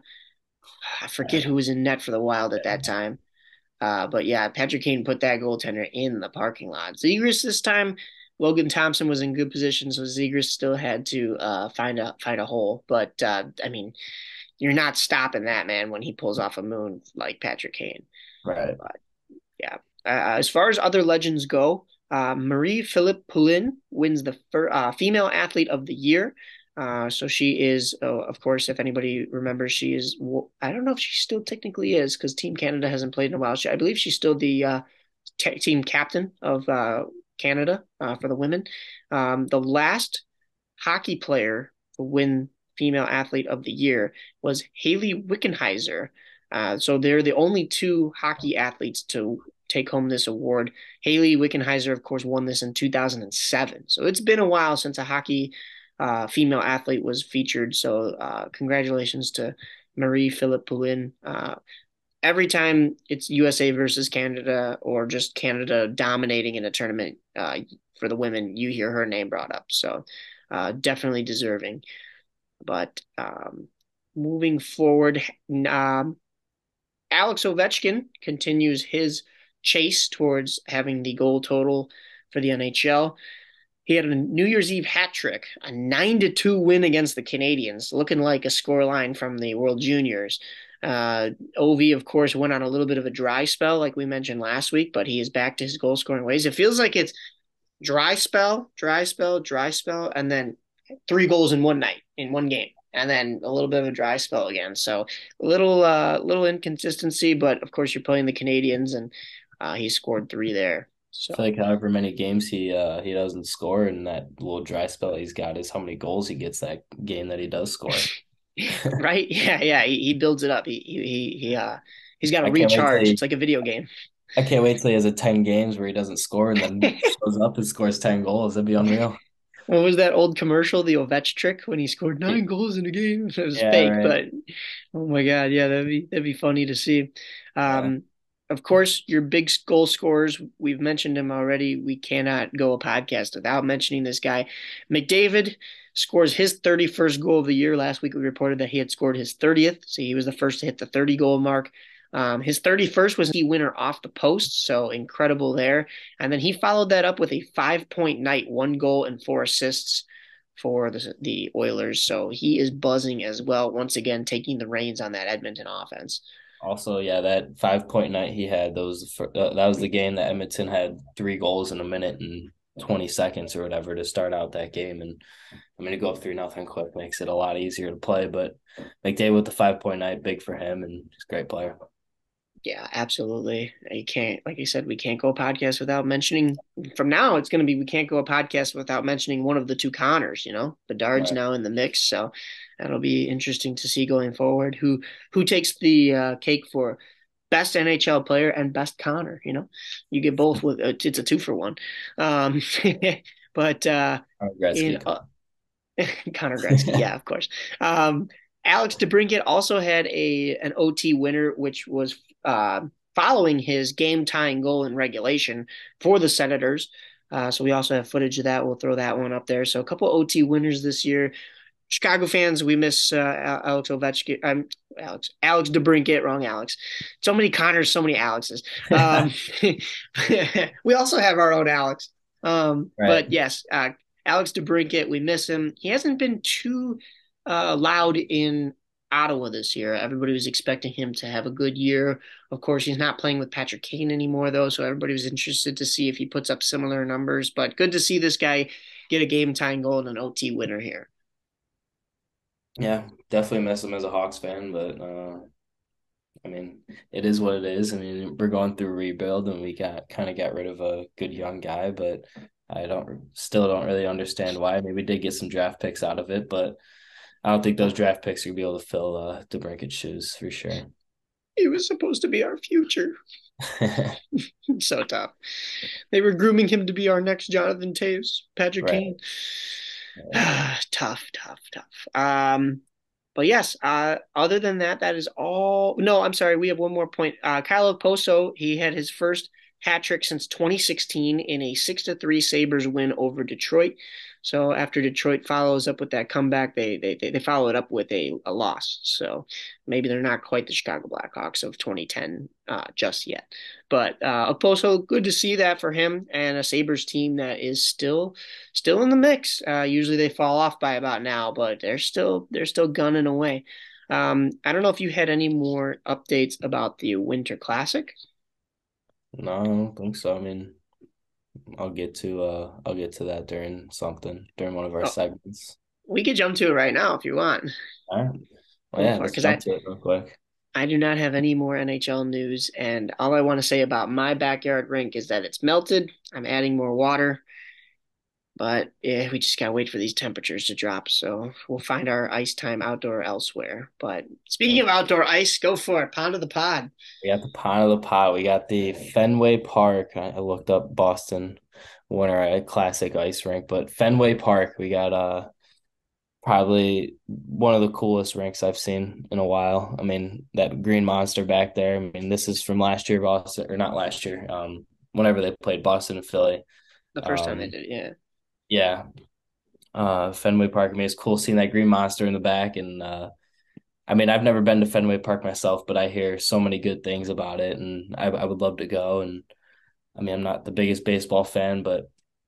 I forget who was in net for the Wild at that time. Uh, but yeah, Patrick Kane put that goaltender in the parking lot. Zegras this time, Logan Thompson was in good position, so Zegras still had to uh, find a find a hole. But uh, I mean, you're not stopping that man when he pulls off a moon like Patrick Kane. Right. But, yeah. Uh, as far as other legends go, uh, Marie-Philip Poulin wins the fir- uh, female athlete of the year. Uh, so she is, oh, of course, if anybody remembers, she is, I don't know if she still technically is because Team Canada hasn't played in a while. She, I believe she's still the uh, te- team captain of uh, Canada uh, for the women. Um, the last hockey player to win female athlete of the year was Hayley Wickenheiser. Uh, so they're the only two hockey athletes to take home this award. Hayley Wickenheiser, of course, won this in two thousand seven. So it's been a while since a hockey Uh, female athlete was featured. So uh, congratulations to Marie-Philip Poulin. Uh, every time it's U S A versus Canada or just Canada dominating in a tournament uh, for the women, you hear her name brought up. So uh, definitely deserving. But um, moving forward, um, Alex Ovechkin continues his chase towards having the goal total for the N H L. He had a New Year's Eve hat trick, a nine to two win against the Canadians, looking like a scoreline from the World Juniors. Uh, Ovi, of course, went on a little bit of a dry spell, like we mentioned last week, but he is back to his goal scoring ways. It feels like it's dry spell, dry spell, dry spell, and then three goals in one night, in one game, and then a little bit of a dry spell again. So a little, uh, little inconsistency, but of course you're playing the Canadians, and uh, he scored three there. So. I feel like however many games he uh he doesn't score, and that little dry spell he's got is how many goals he gets that game that he does score. Right? Yeah, yeah. He, he builds it up. He he he uh he's got to recharge. He, it's like a video game. I can't wait till he has a ten games where he doesn't score and then shows up and scores ten goals. That'd be unreal. What was that old commercial, the Ovech trick, when he scored nine yeah. goals in a game? It was yeah, fake, right. but oh my god, yeah, that'd be that'd be funny to see. Um yeah. Of course, your big goal scorers, we've mentioned him already. We cannot go a podcast without mentioning this guy. McDavid scores his thirty-first goal of the year. Last week, we reported that he had scored his thirtieth. So he was the first to hit the thirty-goal mark. Um, his thirty-first was the winner off the post, so incredible there. And then he followed that up with a five-point night, one goal and four assists for the, the Oilers. So he is buzzing as well, once again taking the reins on that Edmonton offense. Also, yeah, that five point night he had, those uh, that was the game that Edmonton had three goals in a minute and twenty seconds or whatever to start out that game. And I mean, to go up three nothing quick makes it a lot easier to play. But McDavid with the five point night, big for him, and he's a great player. Yeah, absolutely. You can't, like I said, we can't go a podcast without mentioning. From now, it's going to be we can't go a podcast without mentioning one of the two Connors. You know, Bedard's Right. now in the mix, so that'll be interesting to see going forward. Who who takes the uh, cake for best N H L player and best Connor? You know, you get both with uh, it's a two for one. Um, but uh, in Gretzky. uh, Connor Gretzky, yeah, of course. Um, Alex DeBrincat also had a an O T winner, which was uh, following his game tying goal in regulation for the Senators. Uh, so we also have footage of that. We'll throw that one up there. So a couple O T winners this year. Chicago fans, we miss uh, Alex Ovechkin. I'm Alex Alex DeBrincat, wrong Alex. So many Connors, so many Alexes. Um, we also have our own Alex. Um, Right. but yes, uh, Alex DeBrincat, we miss him. He hasn't been too uh, loud in Ottawa this year. Everybody was expecting him to have a good year. Of course, he's not playing with Patrick Kane anymore, though, so everybody was interested to see if he puts up similar numbers. But good to see this guy get a game tying goal and an O T winner here. Yeah, definitely miss him as a Hawks fan, but uh, I mean, it is what it is. I mean, we're going through a rebuild, and we got kind of got rid of a good young guy, but I don't still don't really understand why. Maybe we did get some draft picks out of it, but I don't think those draft picks are gonna be able to fill uh, DeBrincat's shoes for sure. He was supposed to be our future. So tough. They were grooming him to be our next Jonathan Toews, Patrick Right. Kane. Tough, tough, tough. Um, but yes, uh, other than that, that is all. No, I'm sorry. We have one more point. Uh, Kyle Okposo, he had his first hat trick since twenty sixteen in a six to three Sabres win over Detroit. So after Detroit follows up with that comeback, they they they, they follow it up with a, a loss. So maybe they're not quite the Chicago Blackhawks of twenty ten uh, just yet. But uh, Okposo, good to see that for him and a Sabres team that is still still in the mix. Uh, usually they fall off by about now, but they're still they're still gunning away. Um, I don't know if you had any more updates about the Winter Classic. No, I don't think so. I mean, I'll get to uh I'll get to that during something during one of our Oh, segments. we could jump to it right now if you want. All right. Well, Go yeah, for it, let's because I jump to it real quick. I do not have any more N H L news, and all I want to say about my backyard rink is that it's melted. I'm adding more water, but yeah, we just gotta wait for these temperatures to drop. So we'll find our ice time outdoor elsewhere. But speaking of outdoor ice, go for it. Pound of the pod. We got the Pine of the Pot. We got the Fenway Park. I I looked up Boston winner at classic ice rink, but Fenway Park, we got uh probably one of the coolest rinks I've seen in a while. I mean, that green monster back there. I mean, this is from last year, Boston, or not last year, um, whenever they played Boston and Philly. The first time they Um, did it, yeah. yeah, uh, Fenway Park. I mean, it's cool seeing that green monster in the back. And uh, I mean, I've never been to Fenway Park myself, but I hear so many good things about it, and I, I would love to go. And I mean, I'm not the biggest baseball fan, but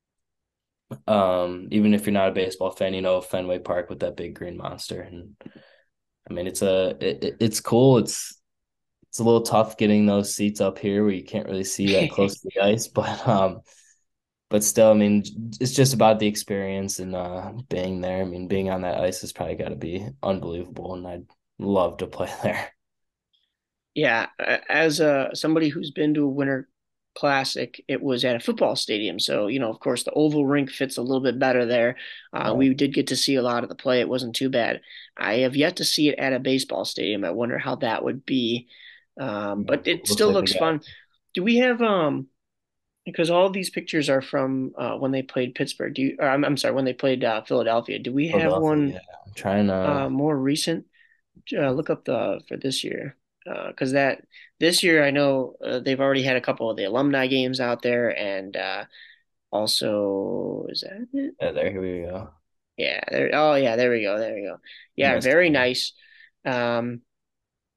um, even if you're not a baseball fan, you know Fenway Park with that big green monster. And I mean, it's a it, it's cool. It's it's a little tough getting those seats up here where you can't really see that close to the ice, but um, but still, I mean, it's just about the experience and uh being there. I mean, being on that ice has probably got to be unbelievable, and I'd love to play there. Yeah, as uh, somebody who's been to a Winter Classic, it was at a football stadium. So, you know, of course, the oval rink fits a little bit better there. Uh, Right. we did get to see a lot of the play. It wasn't too bad. I have yet to see it at a baseball stadium. I wonder how that would be. Um, Yeah, but it looks still like they looks got fun. Do we have um because all of these pictures are from uh, when they played Pittsburgh. Do you, or, I'm I'm sorry, when they played uh, Philadelphia. Do we have Philadelphia. one Yeah, I'm trying uh, to. more recent? Uh, look up the for this year because uh, that this year I know uh, they've already had a couple of the alumni games out there, and uh, also is that it? Yeah, there. Here we go. Yeah, there. Oh yeah, there we go. There we go. Yeah, Missed very one. nice. Um,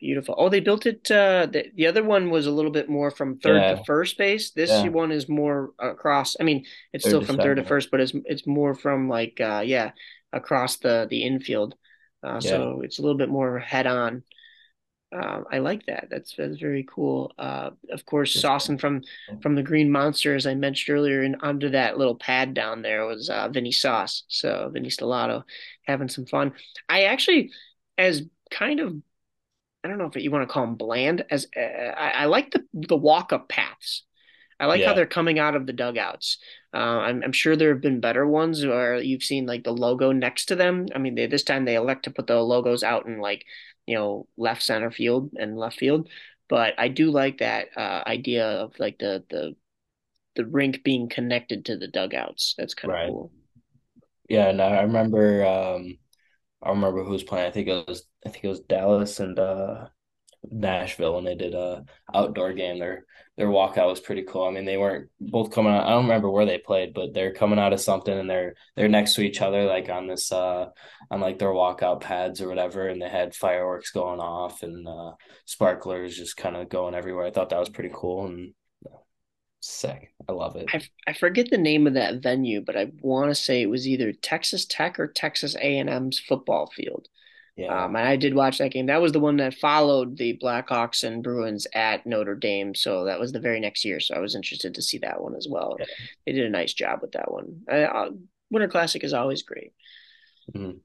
Beautiful. Oh, they built it. Uh, the the other one was a little bit more from third to Yeah, first base. This yeah, one is more across. I mean, it's third still to from third to second. first, but it's it's more from like uh, yeah, across the the infield. Uh, Yeah, so it's a little bit more head on. Um, I like that. That's that's very cool. Uh, of course, it's Saucing from from the Green Monster, as I mentioned earlier, and under that little pad down there was uh, Vinny Sauce. So Vinny Stellato having some fun. I actually, as kind of, I don't know if you want to call them bland, as uh, I, I like the the walk up paths. I like how yeah, they're coming out of the dugouts. Uh, I'm, I'm sure there have been better ones where you've seen like the logo next to them. I mean, they, this time they elect to put the logos out in like, you know, left center field and left field. But I do like that uh, idea of like the the the rink being connected to the dugouts. That's kind of right. cool. Yeah, and I remember um I remember who was playing. I think it was I think it was Dallas and uh Nashville when they did a outdoor game. Their their walkout was pretty cool. I mean, they weren't both coming out. I don't remember where they played, but they're coming out of something and they're they're next to each other, like on this uh on like their walkout pads or whatever, and they had fireworks going off and uh sparklers just kind of going everywhere. I thought that was pretty cool and sick. I love it. I, I forget the name of that venue, but I want to say it was either Texas Tech or Texas A and M's football field. Yeah, Um, and I did watch that game. That was the one that followed the Blackhawks and Bruins at Notre Dame. So that was the very next year. So I was interested to see that one as well. yeah. They did a nice job with that one. Uh, Winter Classic is always great. Mhm.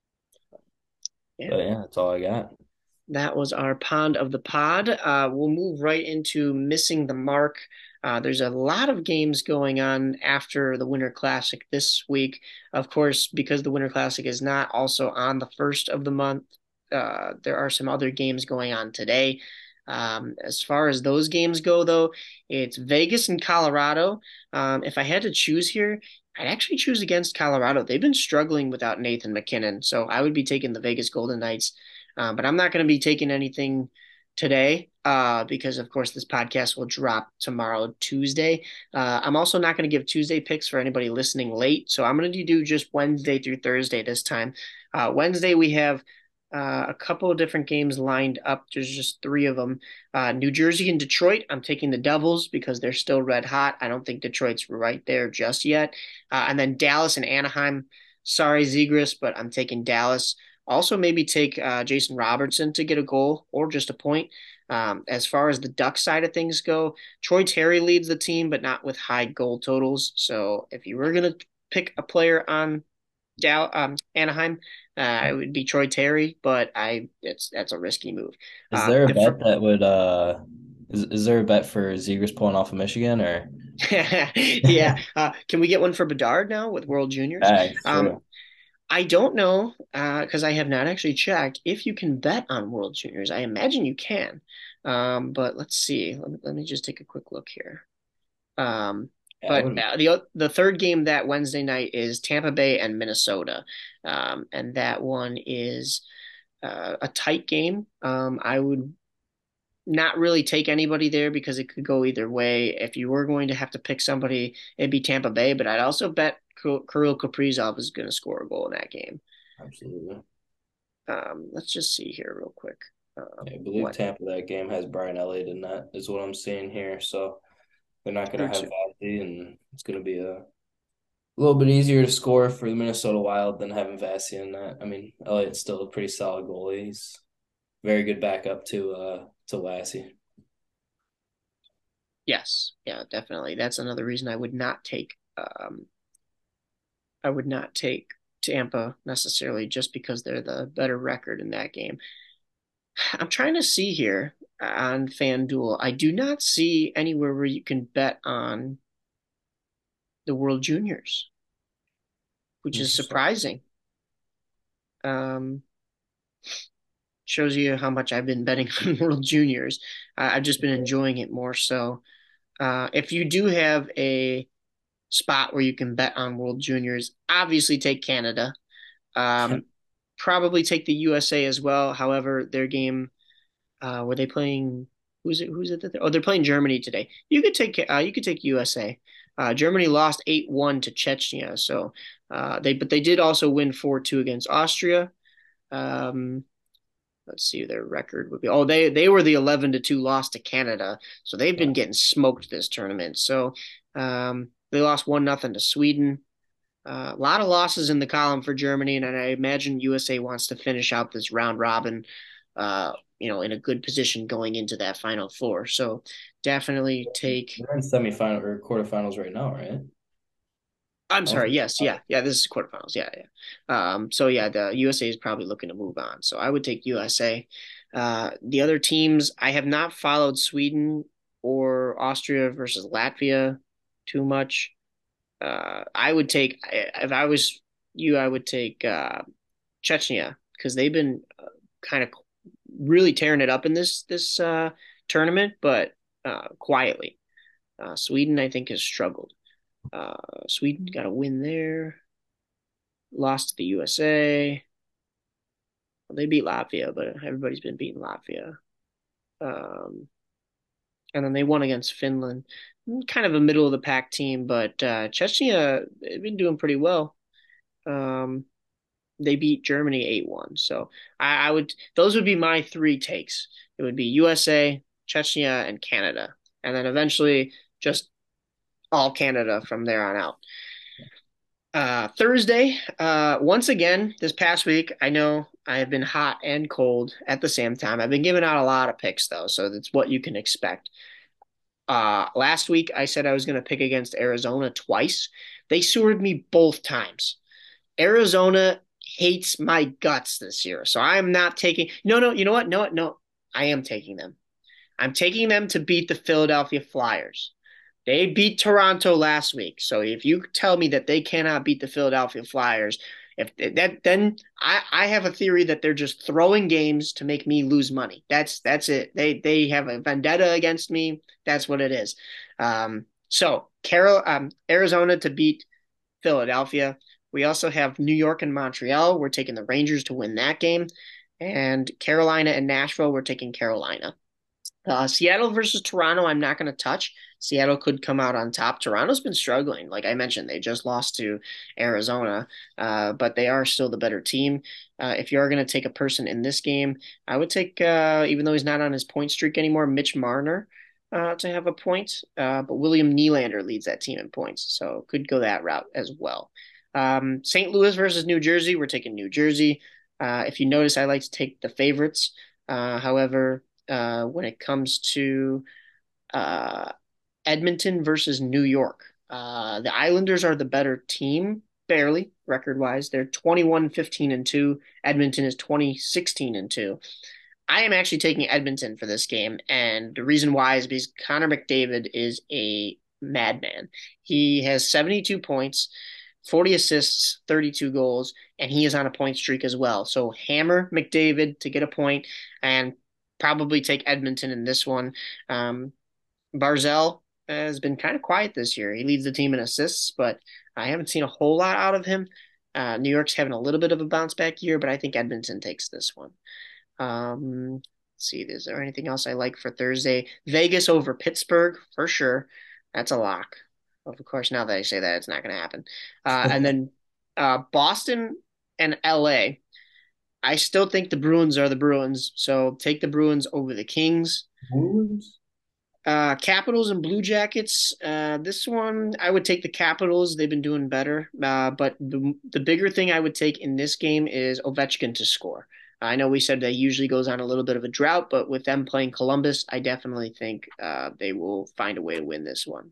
Yeah, But yeah, that's all I got. that was our pond of the pod. Uh, we'll move right into missing the mark. Uh, there's a lot of games going on after the Winter Classic this week. Of course, because the Winter Classic is not also on the first of the month, uh, there are some other games going on today. Um, as far as those games go, though, it's Vegas and Colorado. Um, if I had to choose here, I'd actually choose against Colorado. They've been struggling without Nathan MacKinnon, so I would be taking the Vegas Golden Knights. Uh, but I'm not going to be taking anything today uh, because, of course, this podcast will drop tomorrow, Tuesday. Uh, I'm also not going to give Tuesday picks for anybody listening late. So I'm going to do just Wednesday through Thursday this time. Uh, Wednesday, we have uh, a couple of different games lined up. There's just three of them. Uh, New Jersey and Detroit. I'm taking the Devils because they're still red hot. I don't think Detroit's right there just yet. Uh, and then Dallas and Anaheim. Sorry, Zegras, but I'm taking Dallas. Also, maybe take uh, Jason Robertson to get a goal or just a point. Um, as far as the Duck side of things go, Troy Terry leads the team, but not with high goal totals. So if you were going to pick a player on Dow, um, Anaheim, uh, it would be Troy Terry, but I it's that's a risky move. Is Uh, there a the fir- bet that would uh is is there a bet for Zegers pulling off of Michigan or yeah, uh, can we get one for Bedard now with World Juniors? Thanks, Um, true. I don't know uh, because I have not actually checked if you can bet on World Juniors. I imagine you can, um, but let's see. Let me, let me just take a quick look here. Um, Yeah, I but wouldn't. uh, the the third game that Wednesday night is Tampa Bay and Minnesota, um, and that one is uh, a tight game. Um, I would not really take anybody there because it could go either way. If you were going to have to pick somebody, it'd be Tampa Bay, but I'd also bet Kirill Kaprizov is going to score a goal in that game. Absolutely. Um, let's just see here real quick. Yeah, I Um, believe what Tampa that game has Brian Elliott in that is what I'm seeing here. So they're not gonna third have two? Vazzy and it's gonna be a little bit easier to score for the Minnesota Wild than having Vazzy in that. I mean, Elliott's still a pretty solid goalie. He's very good backup to uh to Lassie. Yes, yeah, definitely. That's another reason I would not take. Um, I would not take Tampa necessarily just because they're the better record in that game. I'm trying to see here on FanDuel. I do not see anywhere where you can bet on the World Juniors, which is Interesting. surprising. Um, shows you how much I've been betting on World Juniors. Uh, I've just been enjoying it more so. Uh, if you do have a spot where you can bet on World Juniors, obviously take Canada. Um, probably take the U S A as well. However, their game, uh, were they playing? Who's it? Who's it? That they're, oh, they're playing Germany today. You could take. Uh, you could take U S A. Uh, Germany lost eight one to Chechnya, so uh, they but they did also win four two against Austria. Um, let's see their record would be. Oh, they they were the eleven to two loss to Canada, so they've been getting smoked this tournament. So um, they lost one nothing to Sweden. Uh, a lot of losses in the column for Germany, and I imagine U S A wants to finish out this round robin, uh, you know, in a good position going into that final four. So definitely take. They're in semifinal or quarterfinals right now, right? I'm I don't sorry. think. Yes, yeah, yeah. This is quarterfinals. Yeah, yeah. Um, so yeah, the U S A is probably looking to move on. So I would take U S A. Uh, the other teams, I have not followed Sweden or Austria versus Latvia too much. Uh, I would take if I was you, I would take uh, Chechnya because they've been uh, kind of really tearing it up in this this uh, tournament, but uh, quietly. Uh, Sweden, I think, has struggled. Uh, Sweden got a win there, lost to the U S A. Well, they beat Latvia, but everybody's been beating Latvia. Um, and then they won against Finland. Kind of a middle of the pack team, but uh, Chechnya they've been doing pretty well. Um, they beat Germany eight one. So I, I would those would be my three takes. It would be U S A, Chechnya, and Canada. And then eventually just all Canada from there on out. Uh, Thursday, uh, once again, this past week, I know I have been hot and cold at the same time. I've been giving out a lot of picks though, so that's what you can expect. Uh, last week I said I was going to pick against Arizona twice. They sewered me both times. Arizona hates my guts this year. So I'm not taking no no, you know what? No, no. I am taking them. I'm taking them to beat the Philadelphia Flyers. They beat Toronto last week. So if you tell me that they cannot beat the Philadelphia Flyers, if that then I, I have a theory that they're just throwing games to make me lose money. That's that's it. They they have a vendetta against me. That's what it is. Um, so Carol um, Arizona to beat Philadelphia. We also have New York and Montreal. We're taking the Rangers to win that game. And Carolina and Nashville, we're taking Carolina. Uh, Seattle versus Toronto, I'm not going to touch. Seattle could come out on top. Toronto's been struggling. Like I mentioned, they just lost to Arizona, uh, but they are still the better team. Uh, if you are going to take a person in this game, I would take, uh, even though he's not on his point streak anymore, Mitch Marner uh, to have a point. Uh, but William Nylander leads that team in points, so could go that route as well. Um, Saint Louis versus New Jersey, we're taking New Jersey. Uh, if you notice, I like to take the favorites. Uh, however, uh, when it comes to uh, Edmonton versus New York. Uh, the Islanders are the better team, barely, record wise. They're twenty-one fifteen and two. Edmonton is twenty sixteen and two. I am actually taking Edmonton for this game, and the reason why is because Connor McDavid is a madman. He has seventy-two points, forty assists, thirty-two goals, and he is on a point streak as well. So hammer McDavid to get a point and probably take Edmonton in this one. Um, Barzell has been kind of quiet this year. He leads the team in assists, but I haven't seen a whole lot out of him. Uh, New York's having a little bit of a bounce back year, but I think Edmonton takes this one. Um, let's see, is there anything else I like for Thursday? Vegas over Pittsburgh, for sure. That's a lock. Of course, now that I say that, it's not going to happen. Uh, and then uh, Boston and L A. I still think the Bruins are the Bruins, so take the Bruins over the Kings. Bruins? Uh, Capitals and Blue Jackets. Uh, this one, I would take the Capitals. They've been doing better. Uh, but the, the bigger thing I would take in this game is Ovechkin to score. I know we said that he usually goes on a little bit of a drought, but with them playing Columbus, I definitely think uh, they will find a way to win this one.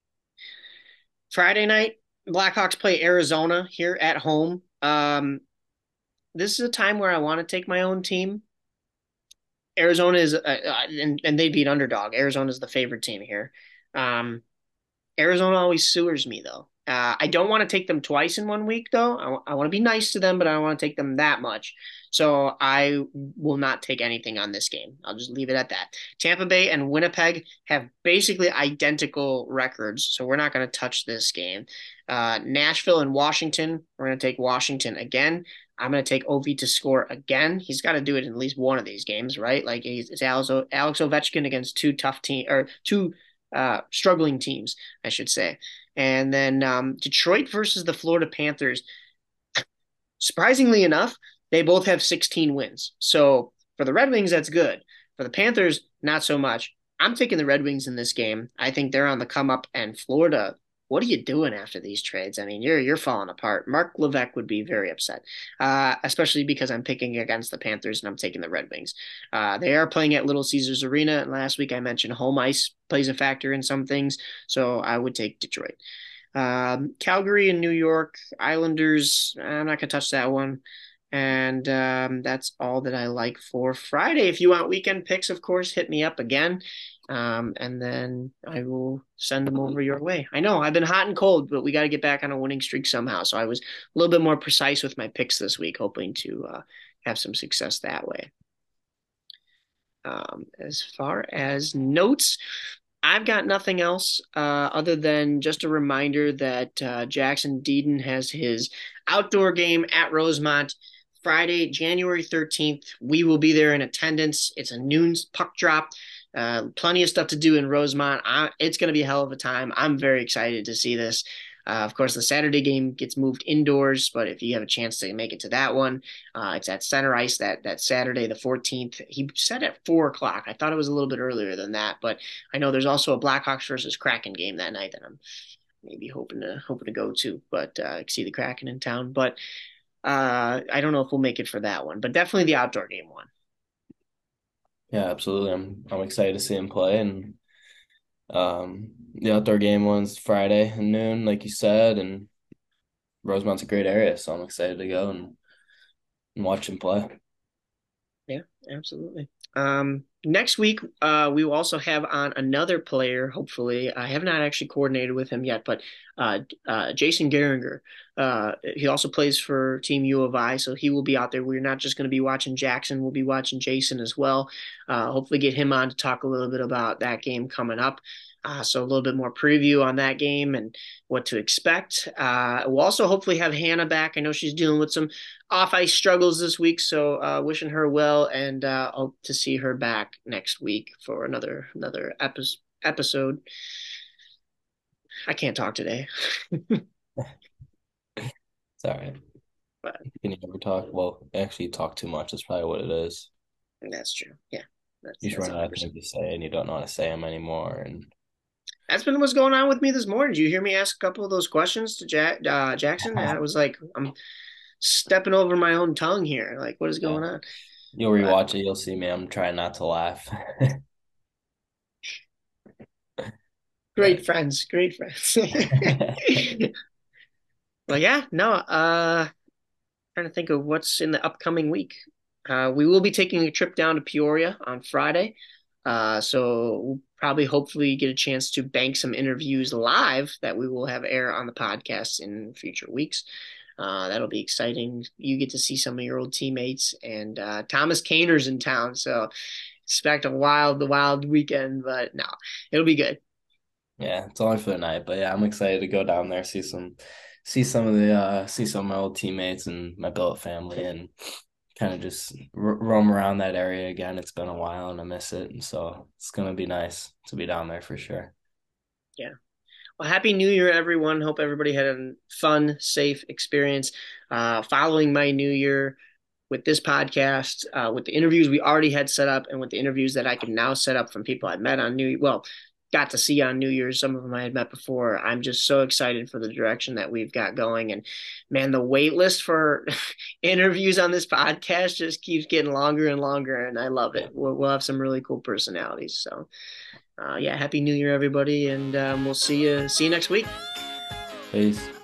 Friday night, Blackhawks play Arizona here at home. Um, this is a time where I want to take my own team. Arizona is, uh, uh, and, and they beat underdog. Arizona is the favorite team here. Um, Arizona always sewers me though. Uh, I don't want to take them twice in one week though. I, I want to be nice to them, but I don't want to take them that much. So I will not take anything on this game. I'll just leave it at that. Tampa Bay and Winnipeg have basically identical records, so we're not going to touch this game. Uh, Nashville and Washington, we're going to take Washington again. I'm going to take Ovi to score again. He's got to do it in at least one of these games, right? Like he's, it's Alex, Alex Ovechkin against two tough team or two uh, struggling teams, I should say. And then um, Detroit versus the Florida Panthers. Surprisingly enough, they both have sixteen wins. So For the Red Wings, that's good. For the Panthers, not so much. I'm taking the Red Wings in this game. I think they're on the come up, and Florida, what are you doing after these trades? I mean, you're you're falling apart. Mark Levesque would be very upset, uh, especially because I'm picking against the Panthers and I'm taking the Red Wings. Uh, they are playing at Little Caesars Arena, and last week I mentioned home ice plays a factor in some things, so I would take Detroit. Um, Calgary and New York Islanders, I'm not gonna touch that one. And um, that's all that I like for Friday. If you want weekend picks, of course, hit me up again. Um, and then I will send them over your way. I know I've been hot and cold, but we got to get back on a winning streak somehow. So I was a little bit more precise with my picks this week, hoping to uh, have some success that way. Um, as far as notes, I've got nothing else uh, other than just a reminder that uh, Jackson Deedon has his outdoor game at Rosemont Friday, January thirteenth. We will be there in attendance. It's a noon puck drop. Uh, plenty of stuff to do in Rosemont. I, it's going to be a hell of a time. I'm very excited to see this. Uh, of course, the Saturday game gets moved indoors, but if you have a chance to make it to that one, uh, it's at Center Ice that that Saturday, the fourteenth. He said at four o'clock. I thought it was a little bit earlier than that, but I know there's also a Blackhawks versus Kraken game that night that I'm maybe hoping to hoping to go to, but uh, see the Kraken in town. But uh, I don't know if we'll make it for that one, but definitely the outdoor game one. Yeah, absolutely. I'm I'm excited to see him play, and um, the outdoor game one's Friday at noon, like you said, and Rosemont's a great area, so I'm excited to go and, and watch him play. Yeah, absolutely. Um, next week, uh, we will also have on another player, hopefully. I have not actually coordinated with him yet, but uh, uh, Jason Geringer. Uh, he also plays for Team U of I, so he will be out there. We're not just going to be watching Jackson, we'll be watching Jason as well. Uh, hopefully get him on to talk a little bit about that game coming up. Uh, so a little bit more preview on that game and what to expect. Uh, we'll also hopefully have Hannah back. I know she's dealing with some off ice struggles this week, so uh, wishing her well, and uh, hope to see her back next week for another another epi- episode. I can't talk today. It's all right. But Can you ever talk? Well, actually, you talk too much. That's probably what it is. That's true. Yeah. That's, You just that's run out of things to say, and you don't know how to say them anymore. And that's been what's going on with me this morning. Did you hear me ask a couple of those questions to Jack, uh, Jackson? I was like, I'm stepping over my own tongue here. Like, what is yeah. going on? You'll rewatch but, it. You'll see me. I'm trying not to laugh. Great but. friends. Great friends. Well, yeah, no, uh, trying to think of what's in the upcoming week. Uh, we will be taking a trip down to Peoria on Friday. Uh, so we'll probably hopefully get a chance to bank some interviews live that we will have air on the podcast in future weeks. Uh, that'll be exciting. You get to see some of your old teammates, and uh, Thomas Kaner's in town. So expect a wild, the wild weekend, but no, it'll be good. Yeah, it's only for the night, but yeah, I'm excited to go down there, see some, see some of the, uh, see some of my old teammates and my billet family, and kind of just r- roam around that area again. It's been a while and I miss it, and so it's gonna be nice to be down there for sure. Yeah. Well, happy New Year, everyone. Hope everybody had a fun, safe experience uh, following my New Year with this podcast, uh, with the interviews we already had set up, and with the interviews that I can now set up from people I met on New well, got to see on New Year's. Some of them I had met before. I'm just so excited for the direction that we've got going. And man, the wait list for interviews on this podcast just keeps getting longer and longer, and I love it. We'll, we'll have some really cool personalities. So uh, yeah, happy New Year, everybody, and um, we'll see you see you next week. Peace.